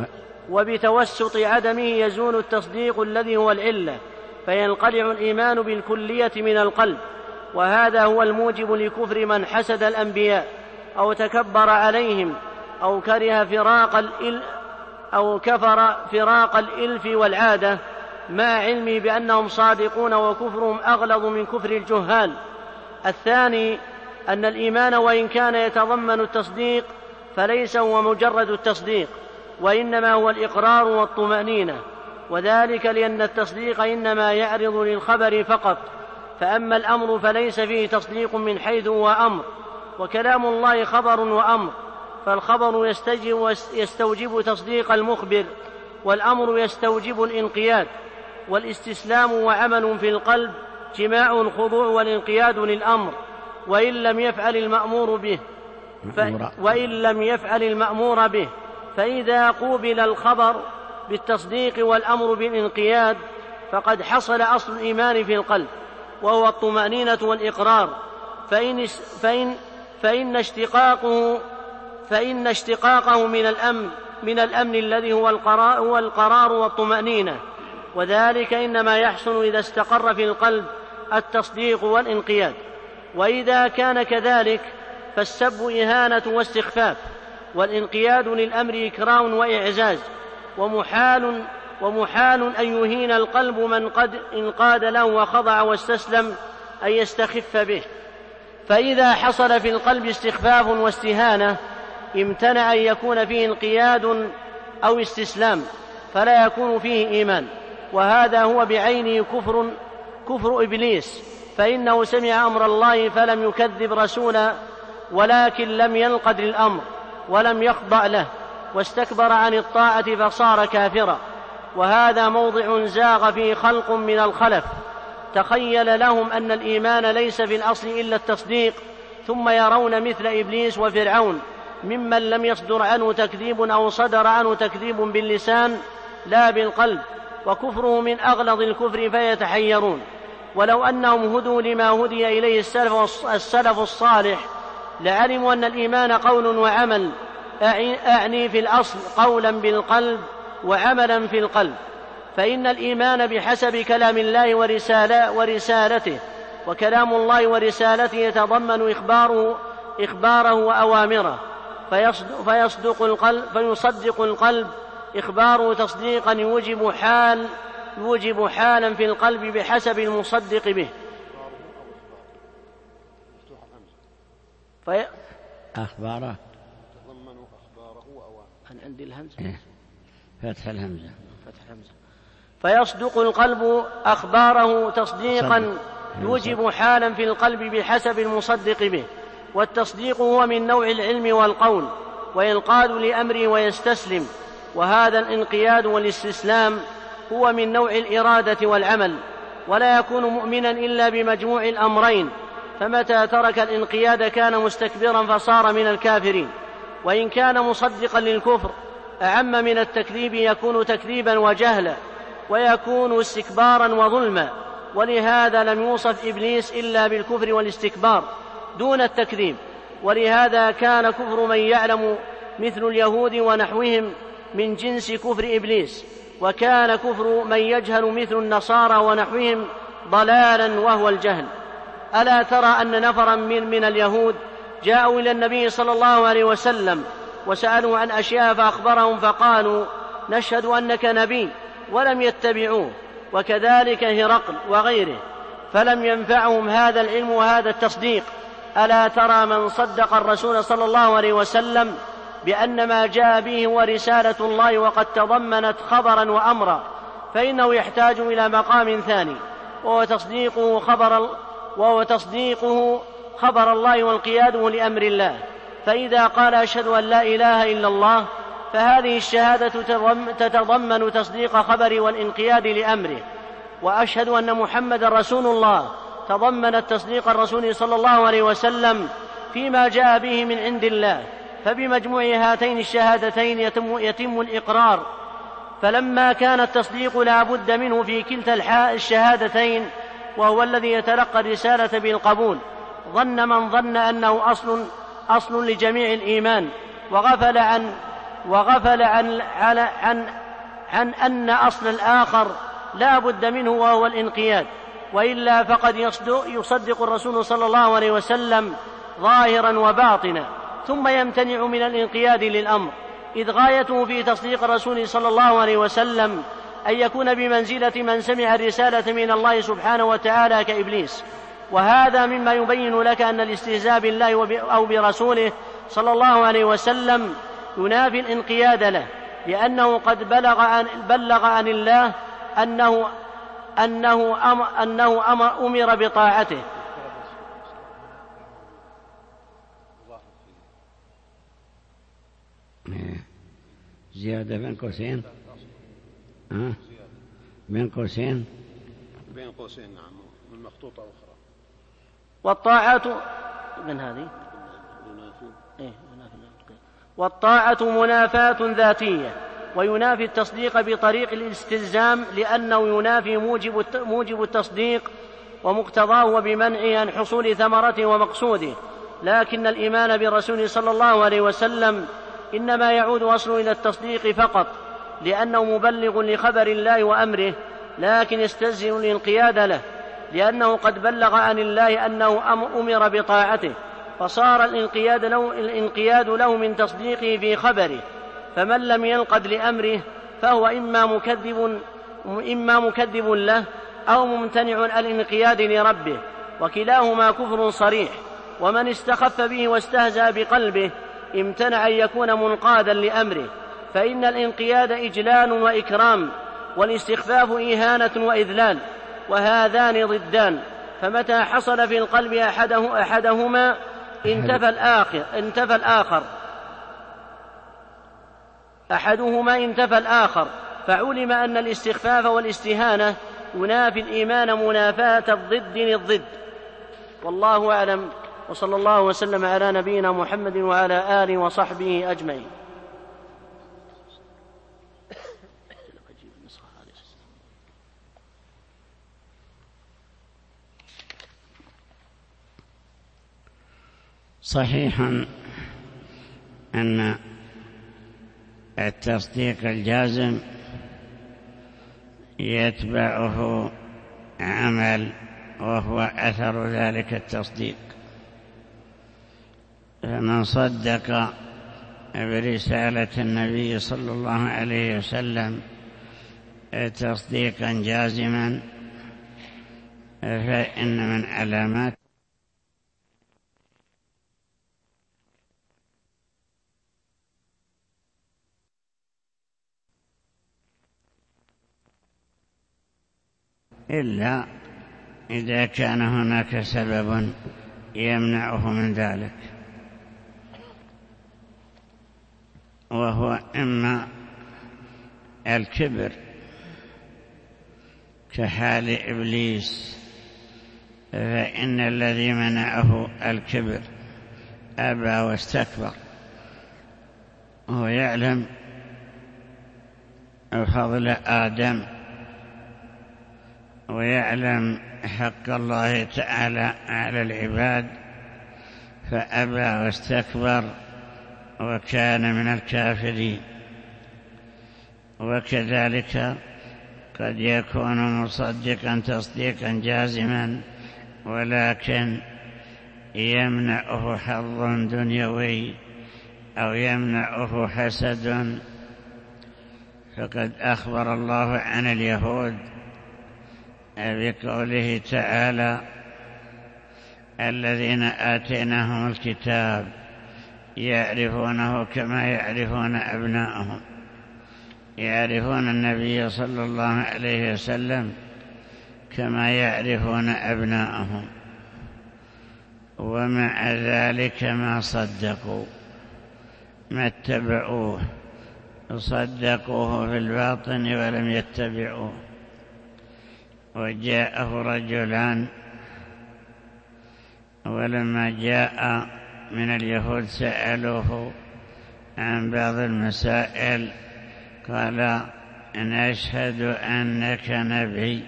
وبتوسط عدمه يزول التصديق الذي هو العلة، فينقلع الإيمان بالكلية من القلب. وهذا هو الموجب لكفر من حسد الأنبياء أو تكبر عليهم أو كره فراق الإل أو كفر فراق الإلف والعادة، مع علمي بأنهم صادقون وكفرهم أغلظ من كفر الجهال. الثاني أن الإيمان وإن كان يتضمن التصديق فليس هو مجرد التصديق، وإنما هو الإقرار والطمأنينة، وذلك لأن التصديق إنما يعرض للخبر فقط، فأما الأمر فليس فيه تصديق من حيث هو أمر، وكلام الله خبر وأمر، فالخبر يستوجب, يستوجب تصديق المخبر، والأمر يستوجب الانقياد، والاستسلام وعمل في القلب جماع الخضوع والانقياد للأمر، وإن لم يفعل المأمور به ف... وإن لم يفعل المأمور به فإذا قوبل الخبر بالتصديق والأمر بالانقياد فقد حصل أصل الإيمان في القلب، وهو الطمأنينة والإقرار. فإن, فإن, فإن اشتقاقه فإن اشتقاقه من الأمن من الأمن الذي هو القرار, هو القرار والطمأنينة، وذلك إنما يحصل إذا استقر في القلب التصديق والانقياد. وإذا كان كذلك فالسب إهانة واستخفاف، والانقياد للأمر إكرام وإعزاز، ومحال ومحال أن يهين القلب من قد انقاد له وخضع واستسلم أن يستخف به. فإذا حصل في القلب استخفاف واستهانة امتنع أن يكون فيه انقياد أو استسلام، فلا يكون فيه إيمان، وهذا هو بعينه كفر كفر إبليس، فإنه سمع أمر الله فلم يكذب رسولا، ولكن لم ينقد للأمر ولم يخضع له، واستكبر عن الطاعة فصار كافرا. وهذا موضع زاغ فيه خلق من الخلف، تخيل لهم أن الإيمان ليس في الأصل إلا التصديق، ثم يرون مثل إبليس وفرعون ممن لم يصدر عنه تكذيب أو صدر عنه تكذيب باللسان لا بالقلب، وكفره من أغلظ الكفر، فيتحيرون. ولو أنهم هدوا لما هدي إليه السلف الصالح لعلموا أن الإيمان قول وعمل، أعني في الأصل قولا بالقلب وعملا في القلب، فإن الإيمان بحسب كلام الله ورسالة ورسالته، وكلام الله ورسالته يتضمن إخباره, إخباره وأوامره، فيصدق, فيصدق القلب فيصدق القلب إخباره تصديقا يوجب حال يوجب حالا في القلب بحسب المصدق به. في أخباره تضمن أخباره وأوامره. أنا عندي الهمزة إيه؟ فتح الهمزة فتح الهمزة. فيصدق القلب أخباره تصديقا يوجب حالا في القلب بحسب المصدق به، والتصديق هو من نوع العلم والقول، وينقاد لأمره ويستسلم، وهذا الانقياد والاستسلام هو من نوع الإرادة والعمل، ولا يكون مؤمنا إلا بمجموع الأمرين، فمتى ترك الانقياد كان مستكبرا فصار من الكافرين، وإن كان مصدقا للكفر أعم من التكذيب يكون تكذيبا وجهلا، ويكون استكبارا وظلما، ولهذا لم يوصف إبليس إلا بالكفر والاستكبار دون التكذيب، ولهذا كان كفر من يعلم مثل اليهود ونحوهم من جنس كفر إبليس، وكان كفر من يجهل مثل النصارى ونحوهم ضلالا وهو الجهل. ألا ترى أن نفرا من, من اليهود جاءوا إلى النبي صلى الله عليه وسلم وسألوا عن أشياء فأخبرهم فقالوا نشهد أنك نبي، ولم يتبعوه، وكذلك هرقل وغيره، فلم ينفعهم هذا العلم وهذا التصديق. ألا ترى من صدق الرسول صلى الله عليه وسلم بأن ما جاء به هو رسالة الله وقد تضمنت خبرا وأمرا، فإنه يحتاج إلى مقام ثاني، وهو تصديقه خبر, وهو تصديقه خبر الله وانقياده لأمر الله. فإذا قال أشهد أن لا إله إلا الله فهذه الشهادة تتضمن تصديق خبر والانقياد لأمره، وأشهد أن محمد رسول الله تضمنت تصديق الرسول صلى الله عليه وسلم فيما جاء به من عند الله، فبمجموع هاتين الشهادتين يتم, يتم الإقرار. فلما كان التصديق لا بد منه في كلتا الشهادتين، وهو الذي يتلقى الرسالة بالقبول، ظن من ظن أنه أصل أصل لجميع الإيمان، وغفل عن وغفل عن عن, عن, عن أن أصل الآخر لا بد منه وهو الانقياد، وإلا فقد يصدق الرسول صلى الله عليه وسلم ظاهرا وباطنا ثم يمتنع من الانقياد للأمر، إذ غايته في تصديق الرسول صلى الله عليه وسلم أن يكون بمنزلة من سمع الرسالة من الله سبحانه وتعالى كإبليس. وهذا مما يبين لك أن الاستهزاء بالله أو برسوله صلى الله عليه وسلم ينافي الانقياد له، لأنه قد بلغ عن, بلغ عن الله أنه, أنه, أمر, أنه أمر, أمر بطاعته. زيادة بين قوسين ها بين قوسين بين قوسين نعم من مخطوطة أخرى. والطاعة من هذه إيه؟ والطاعة منافاة ذاتية، وينافي التصديق بطريق الاستلزام، لأنه ينافي موجب موجب التصديق ومقتضاه وبمنعه عن حصول ثمرته ومقصوده. لكن الإيمان برسول صلى الله عليه وسلم إنما يعود أصله إلى التصديق فقط، لأنه مبلغ لخبر الله وأمره، لكن يستلزم الانقياد له، لأنه قد بلغ عن الله أنه أمر بطاعته، فصار الانقياد له, الانقياد له من تصديقه في خبره. فمن لم ينقد لأمره فهو إما مكذب, إما مكذب له أو ممتنع عن الانقياد لربه، وكلاهما كفر صريح. ومن استخف به واستهزأ بقلبه امتنع أن يكون منقادا لأمره، فإن الانقياد إجلال وإكرام، والاستخفاف إهانة وإذلال، وهذان ضدان، فمتى حصل في القلب أحده أحدهما انتفى الآخر, انتفى الآخر أحدهما انتفى الآخر فعلم أن الاستخفاف والاستهانة ينافي الإيمان منافاة الضد للضد. والله أعلم، وصلى الله وسلم على نبينا محمد وعلى آله وصحبه أجمعين. صحيح أن التصديق الجازم يتبعه عمل وهو أثر ذلك التصديق، فمن صدق برسالة النبي صلى الله عليه وسلم تصديقا جازما فإن من علامات إلا إذا كان هناك سبب يمنعه من ذلك، وهو إما الكبر كحال إبليس، فإن الذي منعه الكبر أبى واستكبر، وهو يعلم فضل آدم ويعلم حق الله تعالى على العباد، فأبى واستكبر وكان من الكافرين. وكذلك قد يكون مصدقا تصديقا جازما ولكن يمنعه حظ دنيوي أو يمنعه حسد، فقد أخبر الله عن اليهود بقوله تعالى: الذين آتيناهم الكتاب يعرفونه كما يعرفون أبناءهم، يعرفون النبي صلى الله عليه وسلم كما يعرفون أبناءهم، ومع ذلك ما صدقوا، ما اتبعوه، صدقوه في الباطن ولم يتبعوه. وجاءه رجلان، ولما جاء من اليهود سألوه عن بعض المسائل قال: نشهد أنك نبي.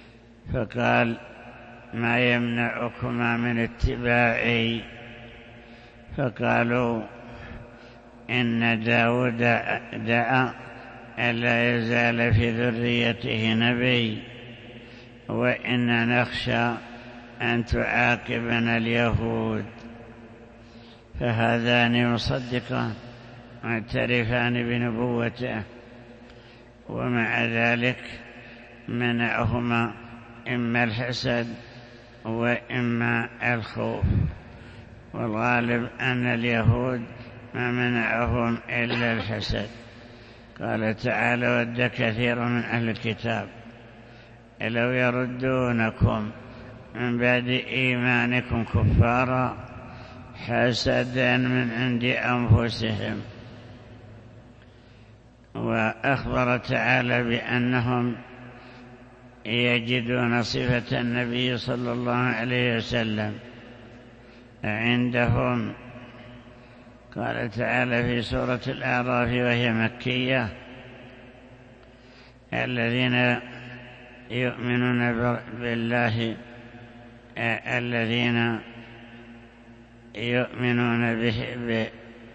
فقال: ما يمنعكما من اتباعي؟ فقالوا إن داود دعا ألا يزال في ذريته نبي، وإن نخشى أن تعاقبنا اليهود. فهذان يصدقان معترفان بنبوته، ومع ذلك منعهما إما الحسد وإما الخوف، والغالب أن اليهود ما منعهم إلا الحسد. قال تعالى: ود كثير من أهل الكتاب لو يردونكم من بعد إيمانكم كفارا حسدا من عند أنفسهم. وأخبر تعالى بأنهم يجدون صفة النبي صلى الله عليه وسلم عندهم. قال تعالى في سورة الأعراف وهي مكية: الذين يؤمنون بالله الذين يؤمنون به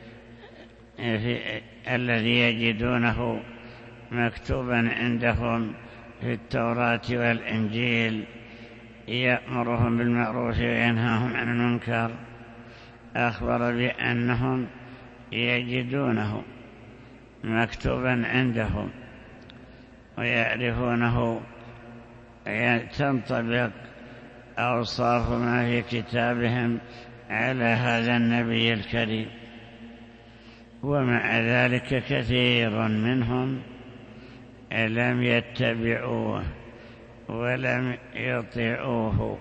الذي يجدونه مكتوبا عندهم في التوراة والإنجيل يأمرهم بالمعروف وينهاهم عن المنكر. أخبر بأنهم يجدونه مكتوبا عندهم ويعرفونه، تنطبق أوصاف ما في كتابهم على هذا النبي الكريم. ومع ذلك كثير منهم لم يتبعوه ولم يطيعوه،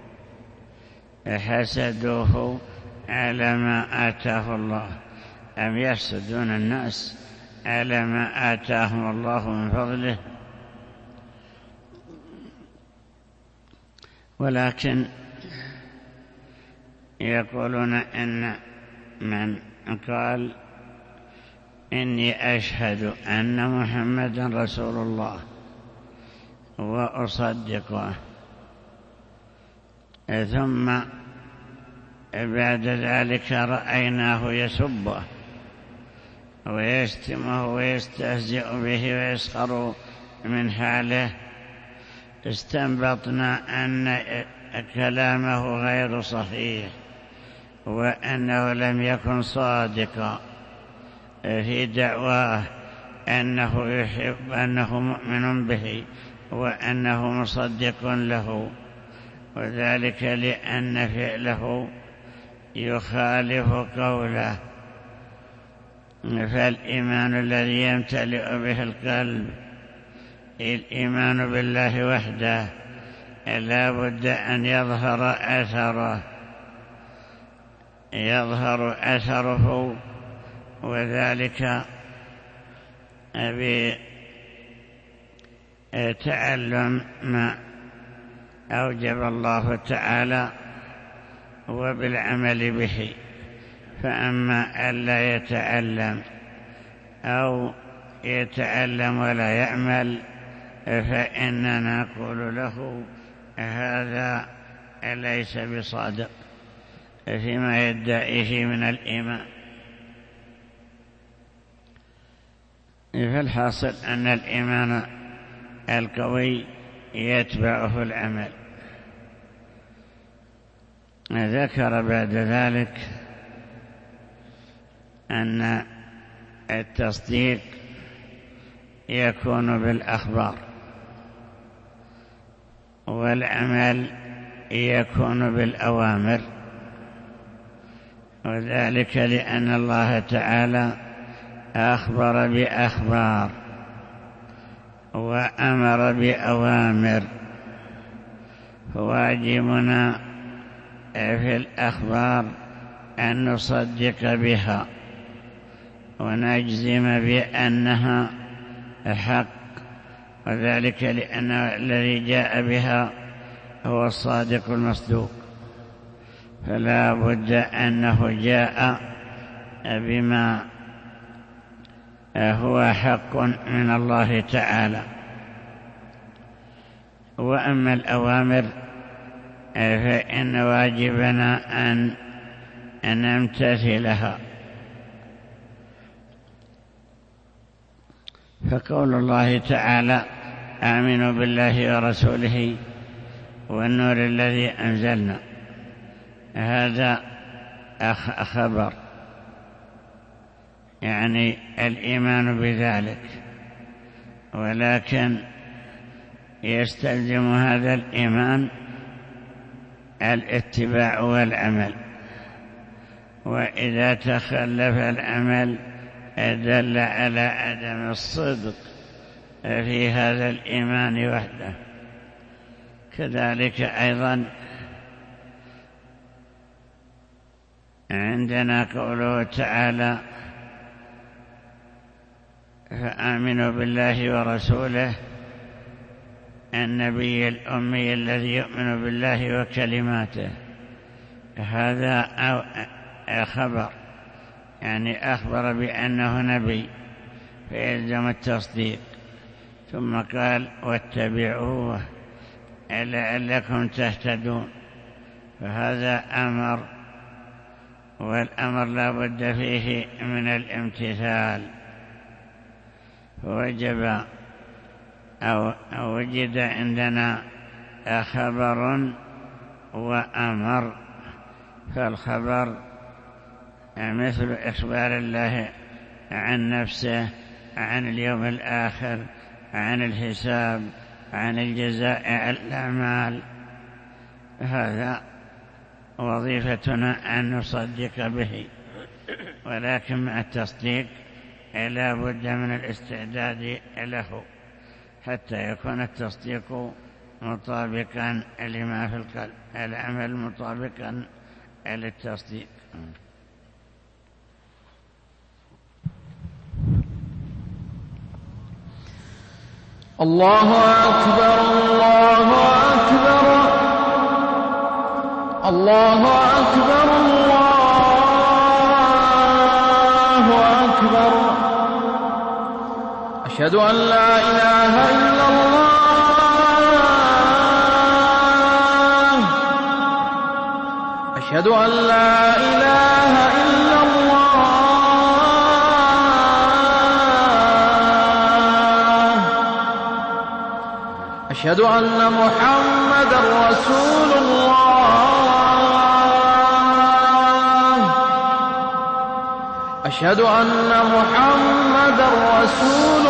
حسدوه على ما آتاه الله. أم يحسدون الناس على ما آتاهم الله من فضله؟ ولكن يقولون إن من قال إني أشهد أن محمدا رسول الله وأصدقه، ثم بعد ذلك رأيناه يسبه ويشتمه ويستهزئ به ويسخر من حاله، استنبطنا أن كلامه غير صحيح وأنه لم يكن صادقا في دعواه أنه يحب أنه مؤمن به وأنه مصدق له، وذلك لأن فعله يخالف قوله. فالإيمان الذي يمتلئ به القلب الإيمان بالله وحده لا بد أن يظهر أثره يظهر أثره وذلك بتعلم ما أوجب الله تعالى وبالعمل به. فأما ألا يتعلم أو يتعلم ولا يعمل فإننا نقول له هذا ليس بصادق فيما يدعيه من الإيمان. فالحاصل أن الإيمان القوي يتبعه العمل. ذكر بعد ذلك أن التصديق يكون بالأخبار والعمل يكون بالأوامر، وذلك لأن الله تعالى أخبر بأخبار وأمر بأوامر، فواجبنا في الأخبار أن نصدق بها ونجزم بأنها حق، وذلك لأن الذي جاء بها هو الصادق المصدوق، فلا بد أنه جاء بما هو حق من الله تعالى. وأما الأوامر فإن واجبنا أن نمتثلها. فقول الله تعالى آمنوا بالله ورسوله والنور الذي أنزلنا، هذا خبر، يعني الإيمان بذلك، ولكن يستلزم هذا الإيمان الاتباع والعمل، وإذا تخلف العمل دل على عدم الصدق في هذا الإيمان وحده. كذلك أيضا عندنا قوله تعالى فآمنوا بالله ورسوله النبي الأمي الذي يؤمن بالله وكلماته، هذا خبر، يعني أخبر بأنه نبي فيلزم التصديق. ثم قال واتبعوه لعلكم تهتدون، فهذا أمر، والأمر لا بد فيه من الامتثال. وجب أو وجد عندنا خبر وأمر، فالخبر مثل إخبار الله عن نفسه، عن اليوم الآخر، عن الحساب، عن الجزاء على الأعمال، هذا وظيفتنا أن نصدق به، ولكن مع التصديق لا بد من الاستعداد له حتى يكون التصديق مطابقا لما في القلب، العمل مطابقا للتصديق. الله أكبر الله أكبر الله أكبر الله أكبر أشهد أن لا إله إلا الله أشهد أن لا إله إلا الله أشهد أن محمدًا رسول الله أشهد أن محمدًا رسول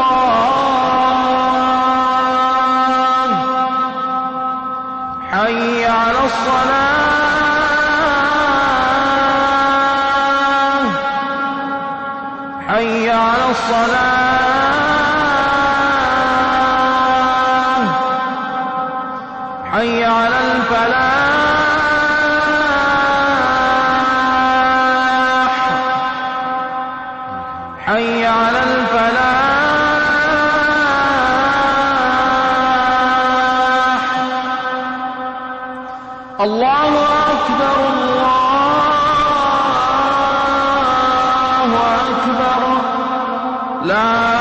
الله حي على الصلاة حي على الصلاة حي على الفلاح حي على الفلاح الله أكبر الله أكبر لا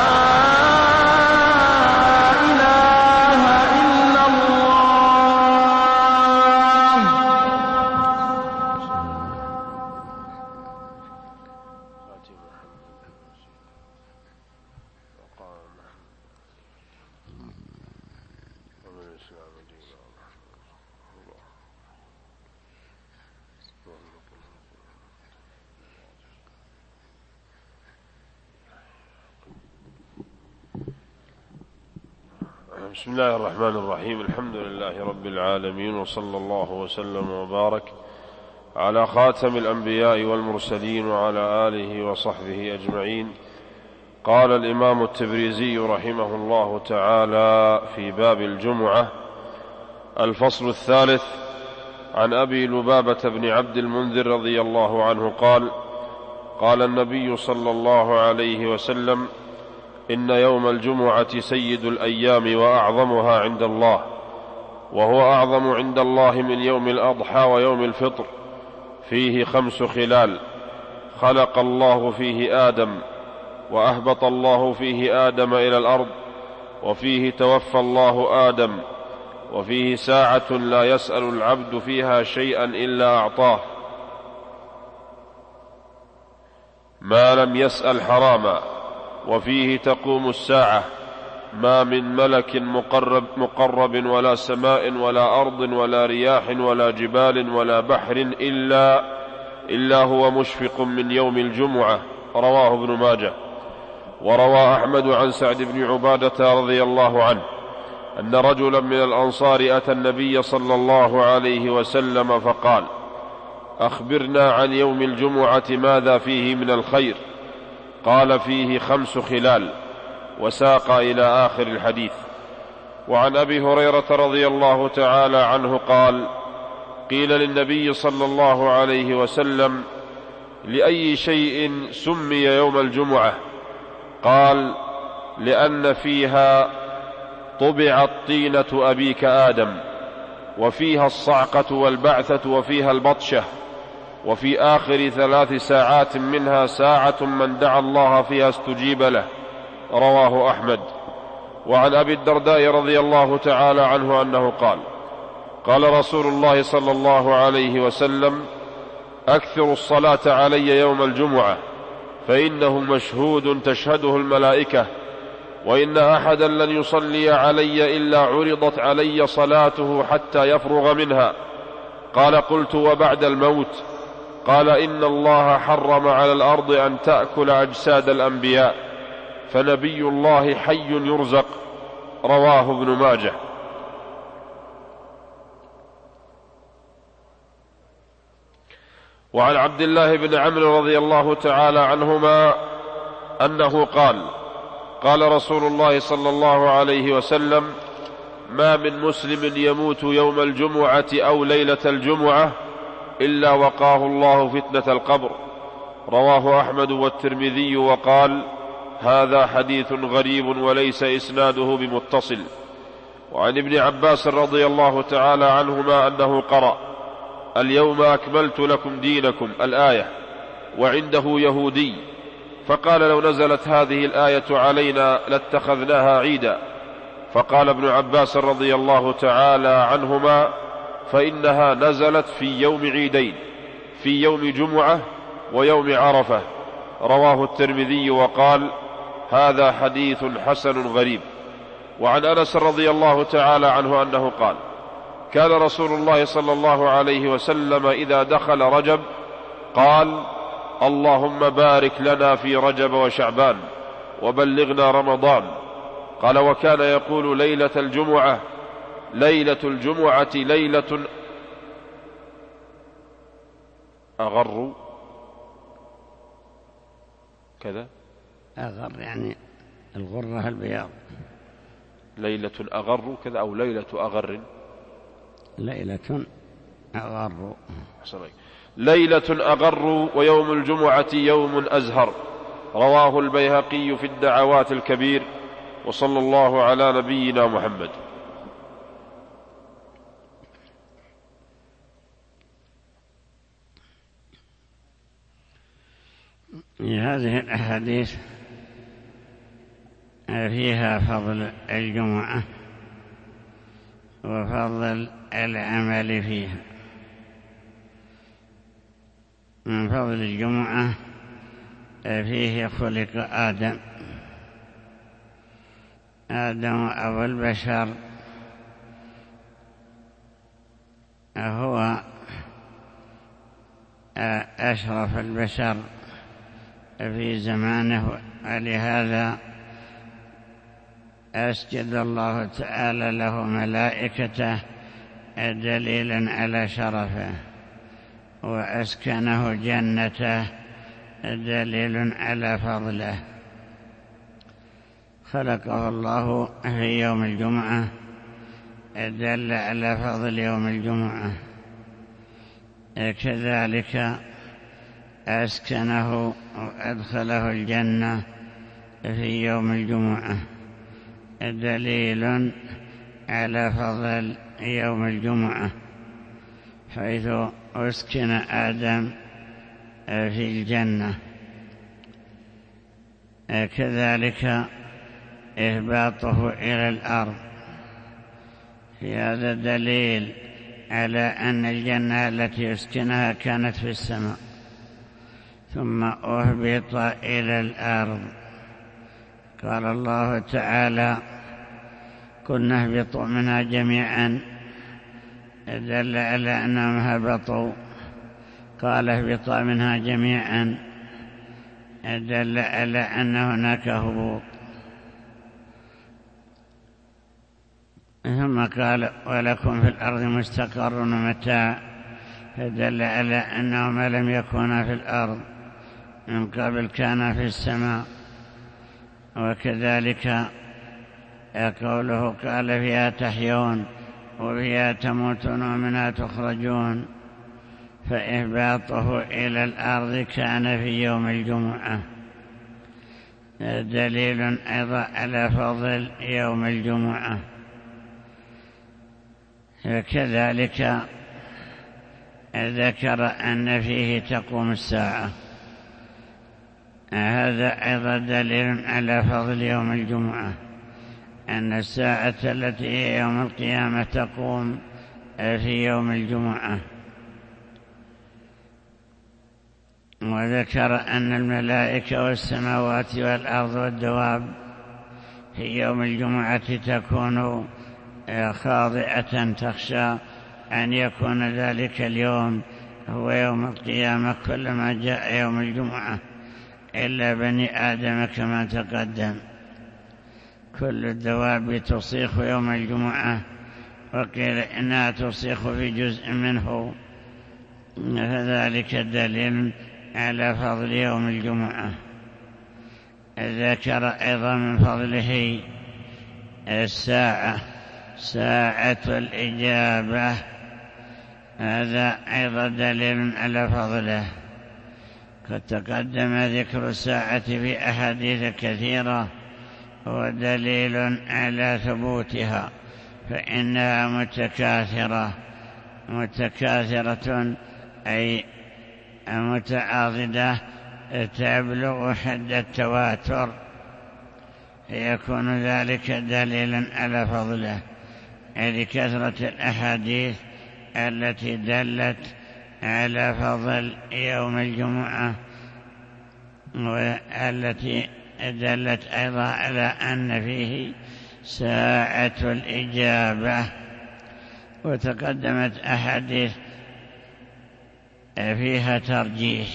بسم الله الرحمن الرحيم. الحمد لله رب العالمين، وصلى الله وسلم وبارك على خاتم الأنبياء والمرسلين وعلى آله وصحبه أجمعين. قال الإمام التبريزي رحمه الله تعالى في باب الجمعة: الفصل الثالث. عن أبي لبابة بن عبد المنذر رضي الله عنه قال: قال النبي صلى الله عليه وسلم: إن يوم الجمعة سيد الأيام وأعظمها عند الله، وهو أعظم عند الله من يوم الأضحى ويوم الفطر، فيه خمس خلال: خلق الله فيه آدم، وأهبط الله فيه آدم إلى الأرض، وفيه توفى الله آدم، وفيه ساعة لا يسأل العبد فيها شيئا إلا أعطاه، ما لم يسأل حراما، وفيه تقوم الساعة، ما من ملك مقرب, مقرب ولا سماء ولا أرض ولا رياح ولا جبال ولا بحر إلا, إلا هو مشفق من يوم الجمعة. رواه ابن ماجه. وروى أحمد عن سعد بن عبادة رضي الله عنه أن رجلا من الأنصار أتى النبي صلى الله عليه وسلم فقال: أخبرنا عن يوم الجمعة ماذا فيه من الخير؟ قال: فيه خمس خلال، وساق إلى آخر الحديث. وعن أبي هريرة رضي الله تعالى عنه قال: قيل للنبي صلى الله عليه وسلم: لأي شيء سمي يوم الجمعة؟ قال: لأن فيها طبعت طينة أبيك آدم، وفيها الصعقة والبعثة، وفيها البطشة، وفي آخر ثلاث ساعات منها ساعة من دعا الله فيها استجيب له. رواه أحمد. وعن أبي الدرداء رضي الله تعالى عنه أنه قال: قال رسول الله صلى الله عليه وسلم: أكثروا الصلاة علي يوم الجمعة، فإنه مشهود تشهده الملائكة، وإن أحدا لن يصلي علي إلا عرضت علي صلاته حتى يفرغ منها. قال: قلت: وبعد الموت؟ قال: إن الله حرم على الأرض أن تأكل أجساد الأنبياء، فنبي الله حي يرزق. رواه ابن ماجه. وعن عبد الله بن عمرو رضي الله تعالى عنهما أنه قال: قال رسول الله صلى الله عليه وسلم: ما من مسلم يموت يوم الجمعة أو ليلة الجمعة إلا وقاه الله فتنة القبر. رواه أحمد والترمذي وقال: هذا حديث غريب وليس إسناده بمتصل. وعن ابن عباس رضي الله تعالى عنهما أنه قرأ: اليوم أكملت لكم دينكم الآية، وعنده يهودي فقال: لو نزلت هذه الآية علينا لاتخذناها عيدا. فقال ابن عباس رضي الله تعالى عنهما: فإنها نزلت في يوم عيدين، في يوم جمعة ويوم عرفة. رواه الترمذي وقال: هذا حديث حسن غريب. وعن أنس رضي الله تعالى عنه أنه قال: كان رسول الله صلى الله عليه وسلم إذا دخل رجب قال: اللهم بارك لنا في رجب وشعبان وبلغنا رمضان. قال: وكان يقول ليلة الجمعة ليلة الجمعة ليلة أغر كذا، أغر يعني الغرة البياض، ليلة أغر كذا، أو ليلة أغر، ليلة أغر، ليلة أغر ويوم الجمعة يوم أزهر. رواه البيهقي في الدعوات الكبير. وصلى الله على نبينا محمد. هذه الأحاديث فيها فضل الجمعة وفضل العمل فيها. من فضل الجمعة فيه خلق آدم آدم أبو البشر، هو أشرف البشر في زمانه، ولهذا أسجد الله تعالى له ملائكته دليلا على شرفه، وأسكنه جنته دليل على فضله. خلقه الله في يوم الجمعة دل على فضل يوم الجمعة. كذلك أسكنه وأدخله الجنة في يوم الجمعة دليل على فضل يوم الجمعة، حيث أسكن آدم في الجنة. كذلك إهباطه إلى الأرض، في هذا دليل على أن الجنة التي يسكنها كانت في السماء، ثم أهبط إلى الأرض. قال الله تعالى: كنا اهبطوا منها جميعا، دل على أنهم هبطوا. قال: اهبطا منها جميعا، دل على أن هناك هبوط. ثم قال: ولكم في الأرض مستقر ومتاع، فدل على أنهما لم يكونا في الأرض من قبل، كان في السماء. وكذلك قوله: قال: فيها تحيون وفيها تموتون ومنها تخرجون. فإهباطه إلى الأرض كان في يوم الجمعة، دليل أيضا على فضل يوم الجمعة. وكذلك ذكر أن فيه تقوم الساعة، هذا أيضا دليل على فضل يوم الجمعة، أن الساعة التي هي يوم القيامة تقوم في يوم الجمعة. وذكر أن الملائكة والسماوات والأرض والدواب في يوم الجمعة تكون خاضعة، تخشى أن يكون ذلك اليوم هو يوم القيامة كلما جاء يوم الجمعة، إلا بني آدم كما تقدم. كل الدواب تصيخ يوم الجمعة، وقيل إنها تصيخ في جزء منه، فذلك دليل على فضل يوم الجمعة. ذكر أيضا من فضله الساعة، ساعة الإجابة، هذا أيضا دليل على فضله. قد تقدم ذكر الساعة في أحاديث كثيرة، ودليل على ثبوتها، فإنها متكاثرة متكاثرة أي متعاضدة تبلغ حد التواتر، يكون ذلك دليلا على فضله، لكثرة الأحاديث التي دلت على فضل يوم الجمعة، والتي دلت أيضا على أن فيه ساعة الإجابة. وتقدمت أحاديث فيها ترجيح،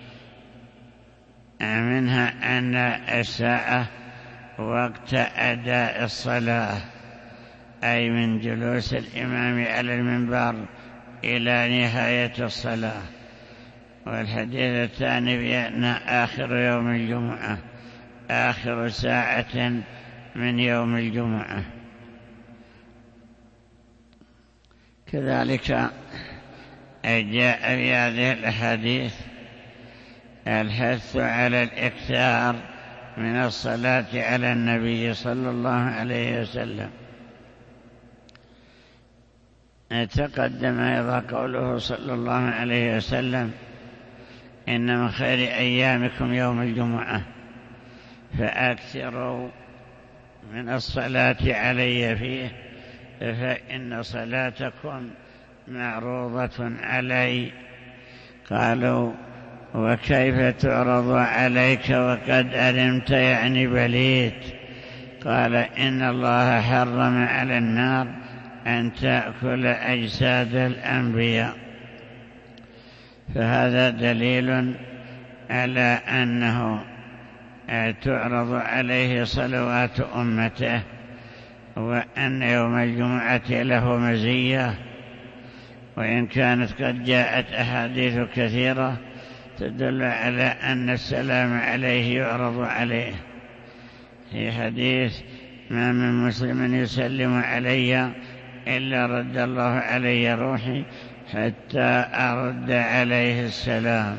منها أن الساعة وقت أداء الصلاة، أي من جلوس الإمام على المنبر إلى نهاية الصلاة. والحديث الثاني بأن آخر يوم الجمعة، آخر ساعة من يوم الجمعة. كذلك جاء في هذه الأحاديث الحث على الإكثار من الصلاة على النبي صلى الله عليه وسلم. تقدم أيضا قوله صلى الله عليه وسلم: إن من خير أيامكم يوم الجمعة، فأكثروا من الصلاة علي فيه، فإن صلاتكم معروضة علي. قالوا: وكيف تعرض عليك وقد علمت يعني بليت؟ قال: إن الله حرم على النار أن تأكل أجساد الأنبياء. فهذا دليل على أنه تعرض عليه صلوات أمته، وأن يوم الجمعة له مزية. وإن كانت قد جاءت أحاديث كثيرة تدل على أن السلام عليه يعرض عليه. في حديث: ما من مسلم يسلم علي إلا رد الله علي روحي حتى أرد عليه السلام.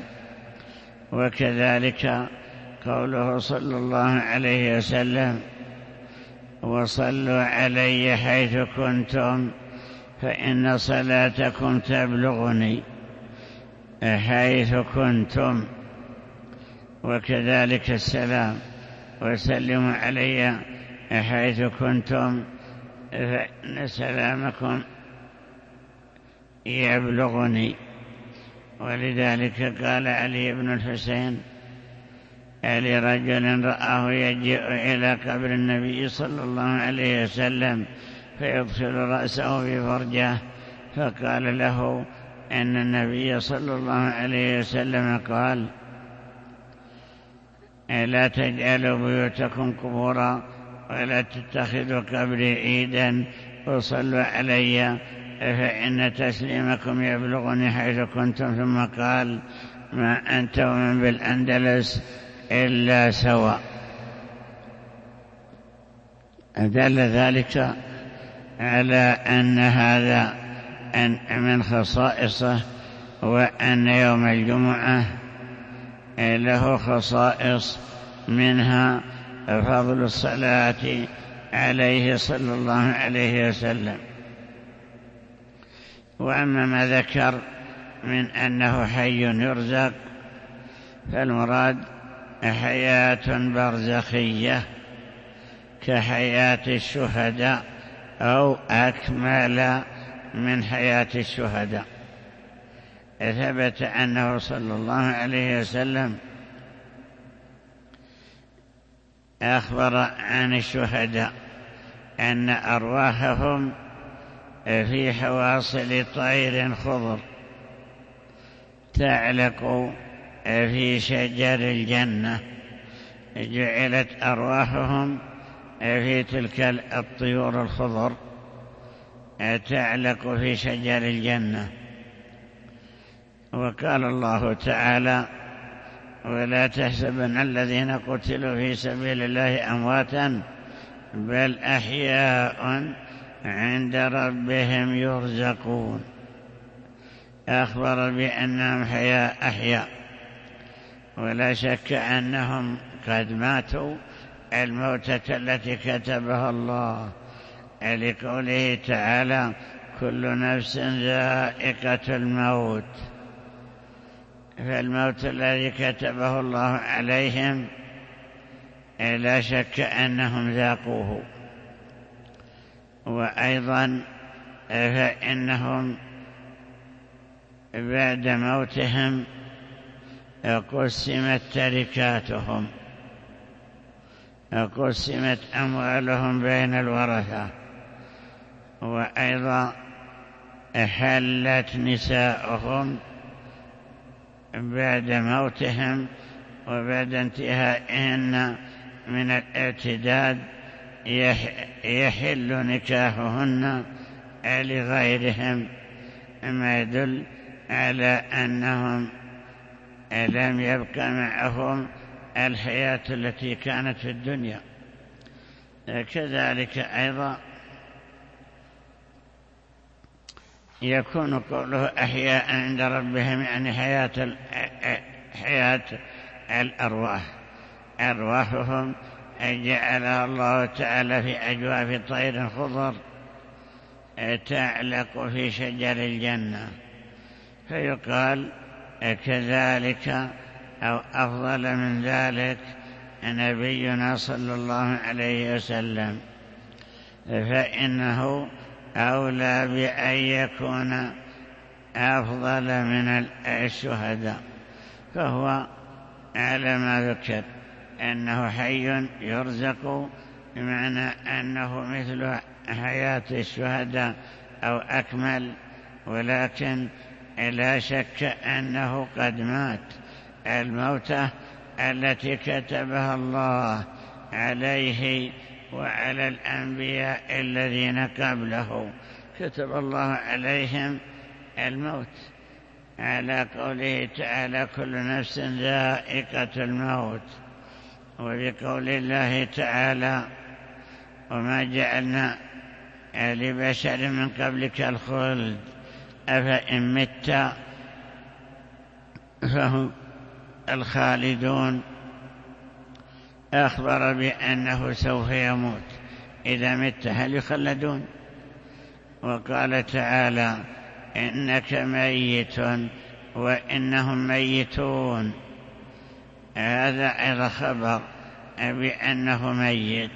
وكذلك قوله صلى الله عليه وسلم: وصلوا علي حيث كنتم فإن صلاتكم تبلغني حيث كنتم. وكذلك السلام: وسلموا علي حيث كنتم فإن سلامكم يبلغني. ولذلك قال علي بن الحسين لرجل رآه يجيء إلى قبر النبي صلى الله عليه وسلم فيدخل رأسه في فرجه، فقال له إن النبي صلى الله عليه وسلم قال: لا تجعلوا بيوتكم قبورا ولا تتخذوا قبري عيدا وصلوا علي فإن تسليمكم يبلغني حيث كنتم. ثم قال: ما أنت ومن بالأندلس إلا سواء. دل ذلك على أن هذا من خصائصه، وأن يوم الجمعة له خصائص، منها فضل الصلاة عليه صلى الله عليه وسلم. وأما ما ذكر من أنه حي يرزق فالمراد حياة برزخية كحياة الشهداء أو أكمل من حياة الشهداء. ثبت أنه صلى الله عليه وسلم أخبر عن الشهداء أن أرواحهم في حواصل طير خضر تعلق في شجر الجنة، جعلت أرواحهم في تلك الطيور الخضر تعلق في شجر الجنة. وقال الله تعالى: ولا تحسبن الذين قتلوا في سبيل الله أمواتا بل أحياء عند ربهم يرزقون. أخبر بأنهم أحياء، ولا شك أنهم قد ماتوا الموتة التي كتبها الله، لقوله تعالى: كل نفس ذائقة الموت. فالموت الذي كتبه الله عليهم لا شك أنهم ذاقوه. وأيضا فإنهم بعد موتهم قسمت تركاتهم، قسمت أموالهم بين الورثة، وأيضا حلت نساؤهم بعد موتهم وبعد انتهائهن من الاعتداد، يحل نكاحهن لغيرهم، ما يدل على أنهم لم يبق معهم الحياة التي كانت في الدنيا. كذلك أيضا يكون قوله أحياء عند ربهم يعني حياة, حياة الأرواح، أرواحهم جعلها الله تعالى في أجواف طير خضر تعلق في شجر الجنة، فيقال كذلك أو أفضل من ذلك نبينا صلى الله عليه وسلم، فإنه أولى بأن يكون أفضل من الشهداء، فهو على ما ذكر أنه حي يرزق، بمعنى أنه مثل حياة الشهداء أو أكمل، ولكن لا شك أنه قد مات الموتة التي كتبها الله عليه وعلى الأنبياء الذين قبله، كتب الله عليهم الموت على قوله تعالى: كل نفس ذائقة الموت. وبقول الله تعالى: وما جعلنا لبشر من قبلك الخلد أفإن مت فهم الخالدون. أخبر بأنه سوف يموت، إذا مت هل يخلدون؟ وقال تعالى: إنك ميت وإنهم ميتون. هذا أيضا خبر بأنه ميت،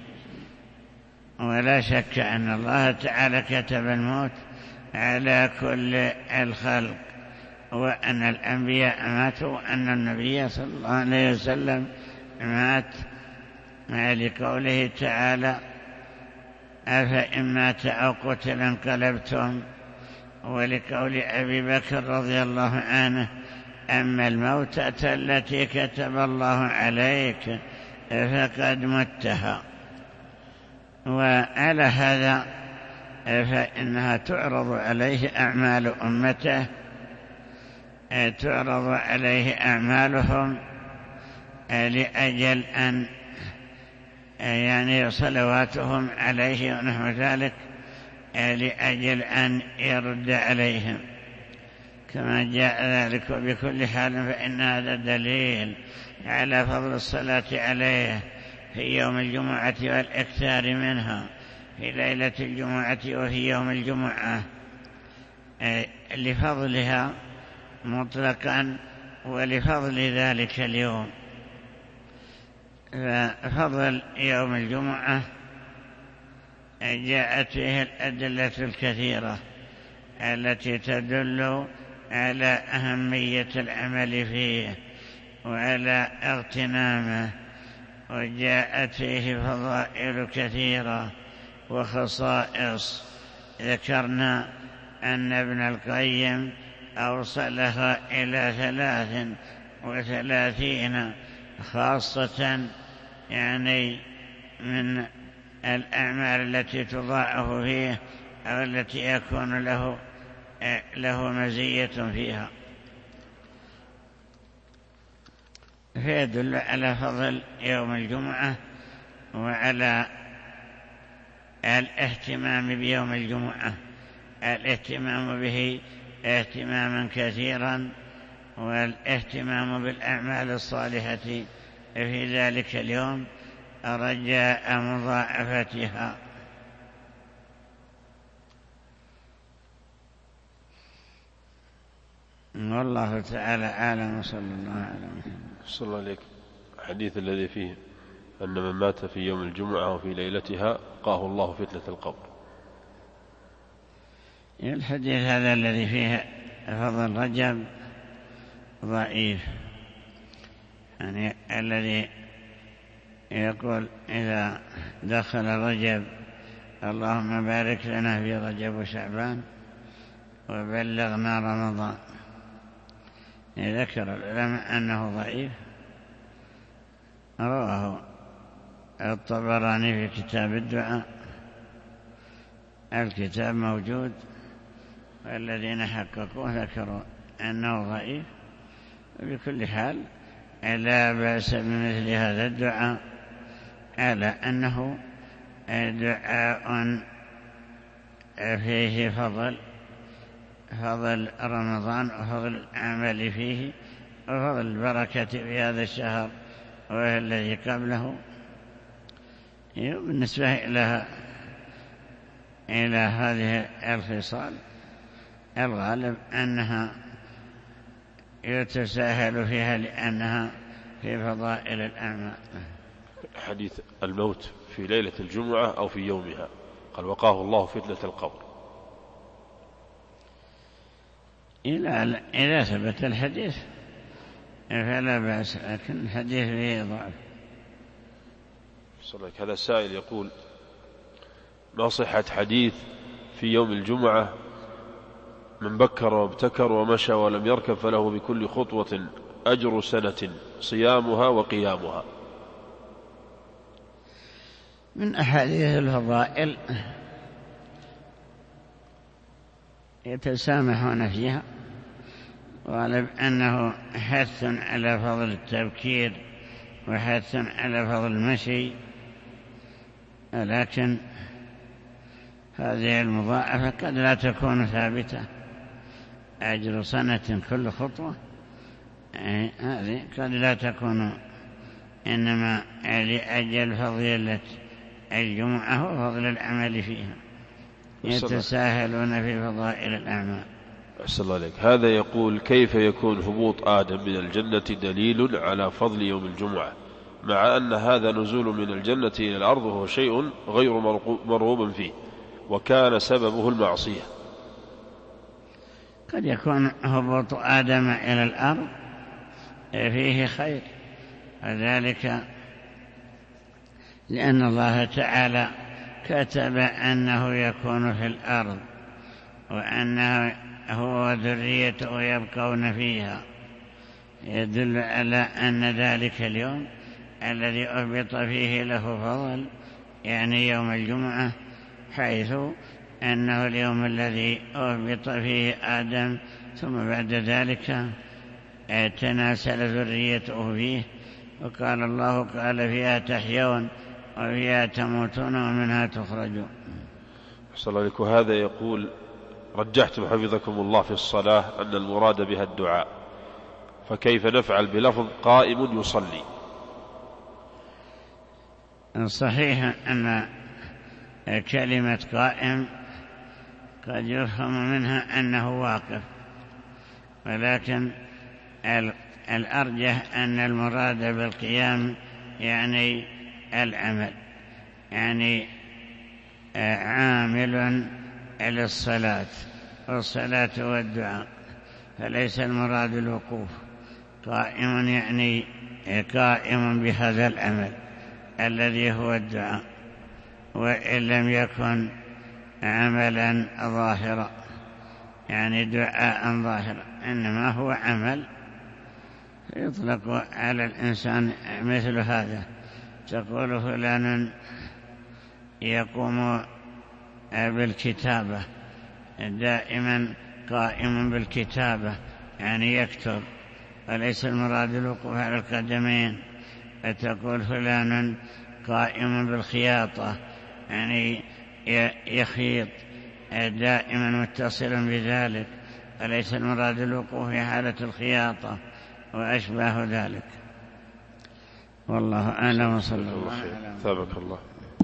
ولا شك أن الله تعالى كتب الموت على كل الخلق، وأن الأنبياء ماتوا وأن النبي صلى الله عليه وسلم مات، لقوله تعالى أفإن مات أو قتل انقلبتم، ولقول أبي بكر رضي الله عنه أما الموتة التي كتب الله عليك فقد متها. وعلى هذا فإنها تعرض عليه أعمال أمته، تعرض عليه أعمالهم لأجل أن يعني صلواتهم عليه ونحو ذلك، لأجل أن يرد عليهم كما جاء ذلك. بكل حال فإن هذا دليل على فضل الصلاة عليه في يوم الجمعة والإكثار منها في ليلة الجمعة وفي يوم الجمعة، لفضلها مطلقا ولفضل ذلك اليوم. ففضل يوم الجمعة جاءت فيه الأدلة الكثيرة التي تدل على أهمية العمل فيه وعلى اغتنامه، وجاءت فيه فضائل كثيرة وخصائص. ذكرنا أن ابن القيم أوصلها إلى ثلاث وثلاثين خاصة، يعني من الأعمال التي تضاعف فيه أو التي يكون له له مزية فيها، فيدل على فضل يوم الجمعة وعلى الاهتمام بيوم الجمعة، الاهتمام به اهتماما كثيرا، والاهتمام بالأعمال الصالحة في ذلك اليوم رجاء مضاعفتها. والله تعالى أعلم، وصلى الله على محمد. صلى الله عليك. الحديث الذي فيه أن من مات في يوم الجمعة وفي ليلتها قاه الله فتنة القبر. الحديث هذا الذي فيه فضل رجب ضعيف، يعني الذي يقول إذا دخل رجب اللهم بارك لنا في رجب وشعبان وبلغنا رمضان، ذكر العلماء أنه ضعيف. رواه الطبراني في كتاب الدعاء، الكتاب موجود، والذين حققوا ذكروا أنه ضعيف. بكل حال لا بأس بمثل هذا الدعاء على أنه دعاء فيه فضل فضل رمضان وفضل العمل فيه وفضل البركة في هذا الشهر والذي قبله. بالنسبة إلى إلى هذه الخصال الغالب أنها يتساهل فيها لأنها في فضائل الأعمال. حديث الموت في ليلة الجمعة أو في يومها قال وقاه الله فتنة القبر. إذا ثبت الحديث فلا بأس، لكن الحديث فيه ضعف. هذا السائل يقول ما صحة حديث في يوم الجمعة من بكر وابتكر ومشى ولم يركب فله بكل خطوة أجر سنة صيامها وقيامها؟ من أحاديث الفضائل يتسامحون فيها، غالب أنه حث على فضل التبكير وحث على فضل المشي، لكن هذه المضاعفة قد لا تكون ثابتة. أجر سنة كل خطوة هذه قد لا تكون، إنما لأجل فضيلة الجمعة وفضل العمل فيها يتساهلون في فضائل الأعمال. أحسن الله عليك. هذا يقول كيف يكون هبوط آدم من الجنة دليل على فضل يوم الجمعة مع أن هذا نزول من الجنة إلى الأرض وهو شيء غير مرغوب فيه وكان سببه المعصية؟ قد يكون هبوط آدم إلى الأرض فيه خير، وذلك لأن الله تعالى كتب أنه يكون في الأرض وأنه هو وذريته يبقون فيها، يدل على أن ذلك اليوم الذي أهبط فيه له فضل، يعني يوم الجمعة، حيث أنه اليوم الذي أهبط فيه آدم، ثم بعد ذلك تناسل ذريته فيه، وقال الله قال فيها تحيون وفيها تموتون ومنها تخرجون. أحسن الله عليك. وهذا يقول: رجحتم حفظكم الله في الصلاة أن المراد بها الدعاء، فكيف نفعل بلفظ قائم يصلي؟ صحيح أن كلمة قائم قد يفهم منها أنه واقف، ولكن الأرجح أن المراد بالقيام يعني العمل، يعني عامل للصلاة، والصلاة والدعاء، فليس المراد الوقوف. قائم يعني قائم بهذا العمل الذي هو الدعاء، وإن لم يكن عملا ظاهرا، يعني دعاء ظاهرا، إنما هو عمل يطلق على الإنسان مثل هذا. تقول فلان يقوم بالكتابة، دائما قائم بالكتابة يعني يكتب، وليس المراد الوقوف على القدمين. فتقول فلان قائم بالخياطة، يعني يخيط، دائما متصلا بذلك، وليس المراد الوقوف في حالة الخياطة وأشباه ذلك. والله أعلم. وصلى الله عليه وسلم. ثابك الله.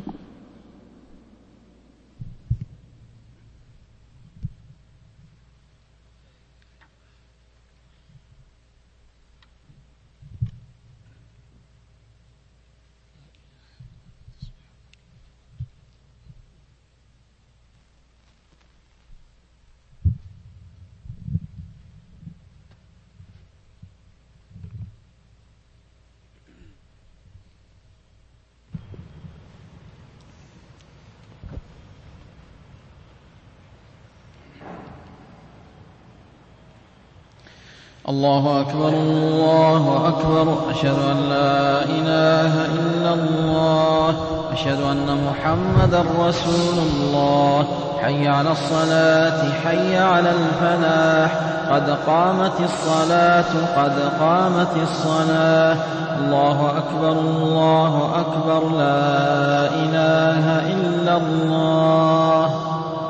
الله أكبر الله أكبر، أشهد أن لا إله إلا الله، أشهد أن محمدا رسول الله. حي على الصلاة حي على الفلاح، قد قامت الصلاة قد قامت الصلاة. الله أكبر الله أكبر، لا إله إلا الله.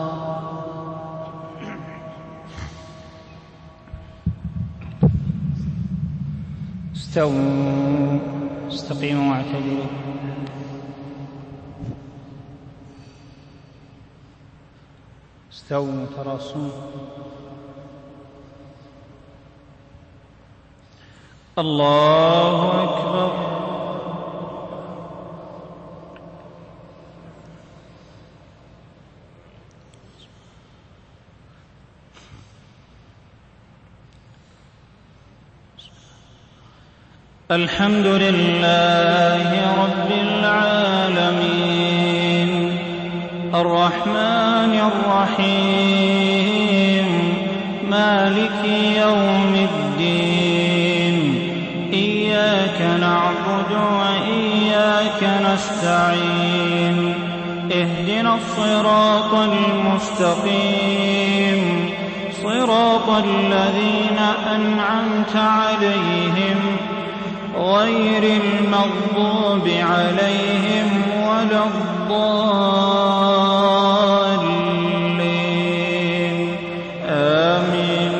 استووا استقيموا واعتدلوا. استووا تراصوا. الله أكبر. الحمد لله رب العالمين، الرحمن الرحيم، مالك يوم الدين. إياك نعبد وإياك نستعين، اهدنا الصراط المستقيم، صراط الذين أنعمت عليهم غير المغضوب عليهم ولا الضالين، آمين.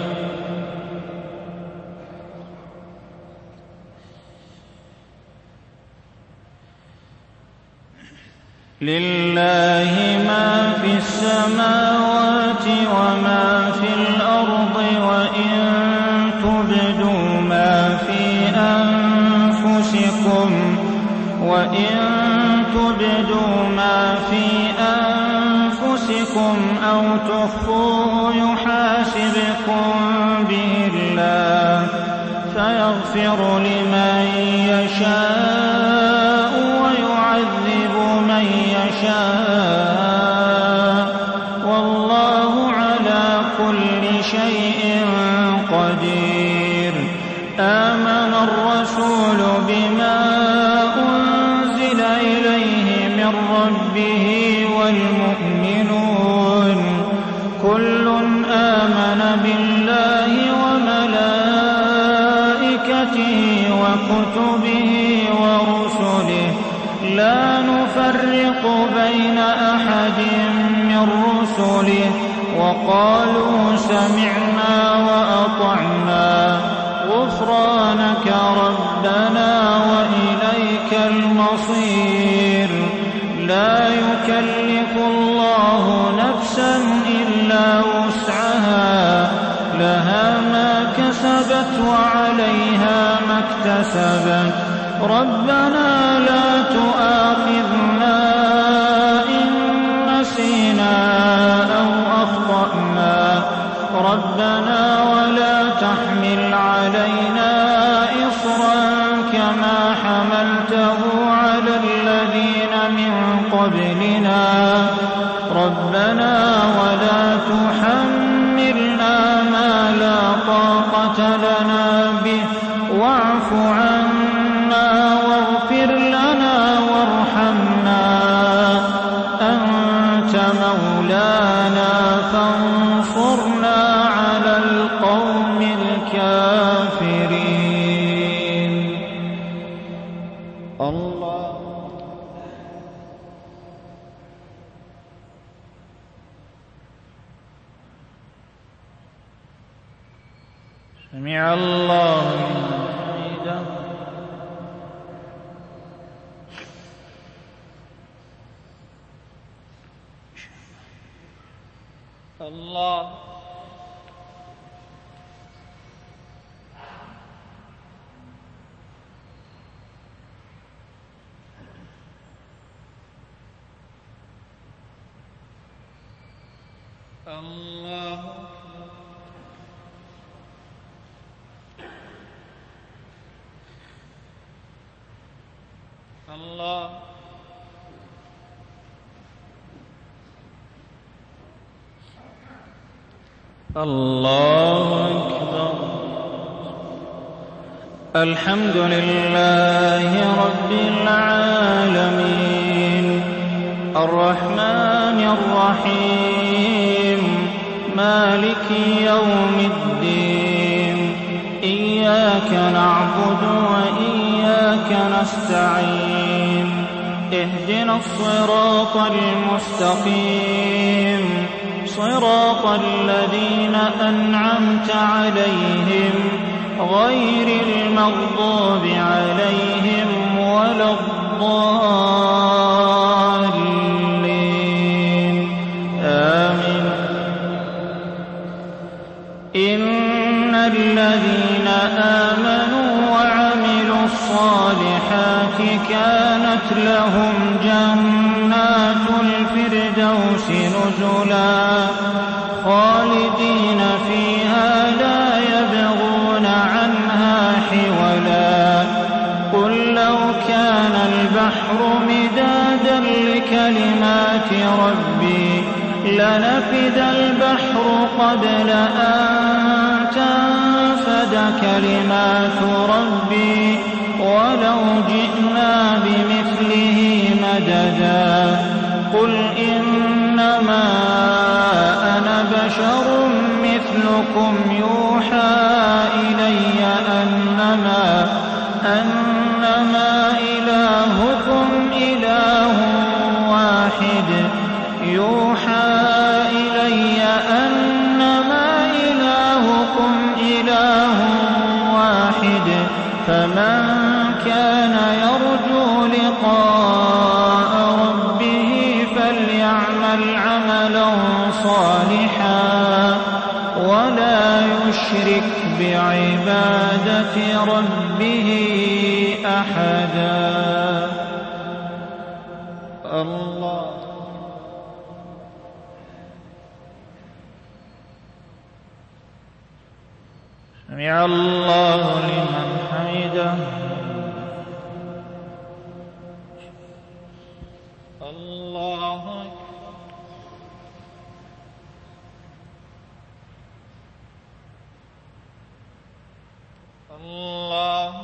لله ما في السماوات وما في الأرض، وإن تبدوا ما في أنفسكم وإن تبدوا ما في أنفسكم أو تخفوه يحاسبكم به الله فيغفر لمن يشاء ويعذب من يشاء والله على كل شيء قدير. آمن الرسول بما أنزل إليه من ربه والمؤمنون كل آمن بالله وملائكته وكتبه ورسله لا نفرق بين أحد من رسله وقالوا سمعنا وأطعنا غفرانك ربنا وإليك المصير. لا يكلف الله نفسا إلا وسعها لها ما كسبت وعليها ما اكتسبت ربنا لا تؤاخذنا إن نسينا أو أخطأنا ربنا ولا تحمل علينا إصرا كما حملته على الذين من قبلنا ربنا ولا تحملنا ما لا طاقة لنا به واعف عنا واغفر لنا وارحمنا أنت مولانا فانصرنا على القوم الكافرين. الله سمع الله لمن حمده. الله الله الله الله أكبر. الحمد لله رب العالمين الرحمن الرحيم مالك يوم الدين إياك نعبد وإياك نستعين اهدنا الصراط المستقيم صراط الذين أنعمت عليهم غير المغضوب عليهم ولا الضالين آمين. إن الذين آمنوا وعملوا الصالحات كانت لهم جنات الفردوس نزلا خالدين فيها لا يبغون عنها حولا. قل لو كان البحر مدادا لكلمات ربي لنفد البحر قبل أن تنفد كلمات ربي ولو جئنا بمثله مددا. قل إنما أنا بشر مثلكم يوحى إلي أنما أنما إلهكم إله واحد يوحى إلي أنما إلهكم إله واحد فمن كان يرجو لقاء ربه فليعمل عملا صالحا ولا يشرك بعبادة ربه أحدا. الله سمع الله لمن حمده. الله الله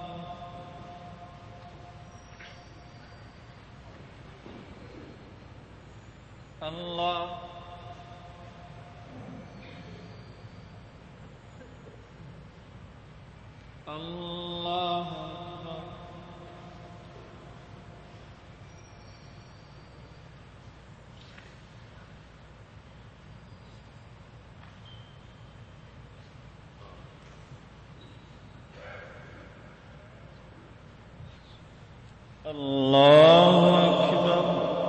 الله الله الله أكبر.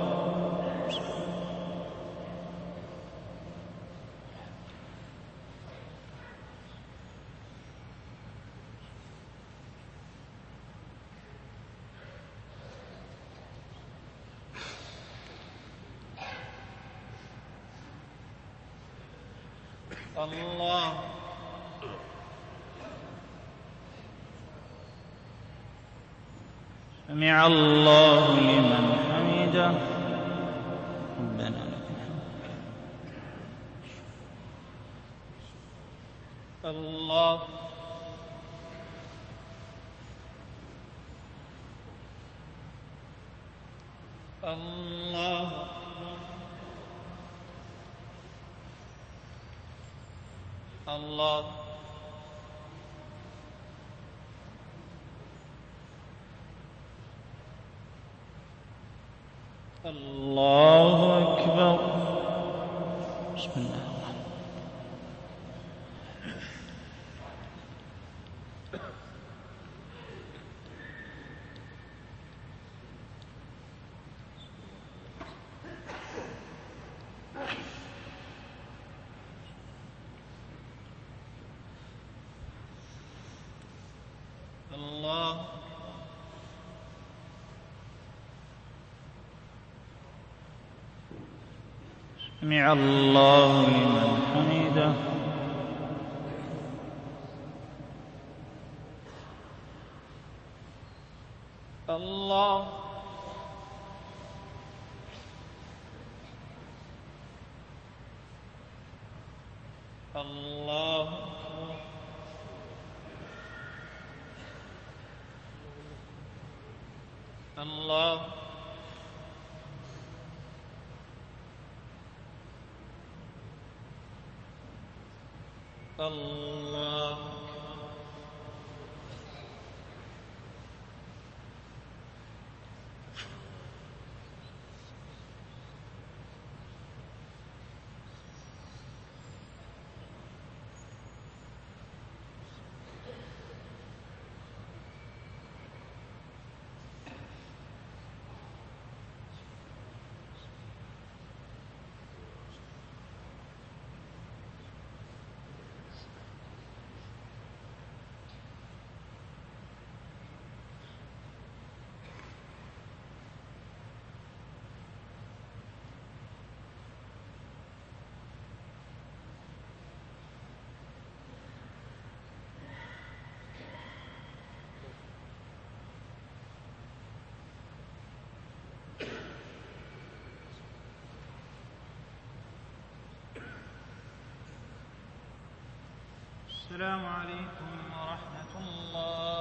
الله سمع الله لمن حمده. ربنا لك الحمد. الله الله الله الله أكبر. بسم الله الرحمن الرحيم. الله سمع الله لمن حمده. الله الله الله الله السلام عليكم ورحمة الله.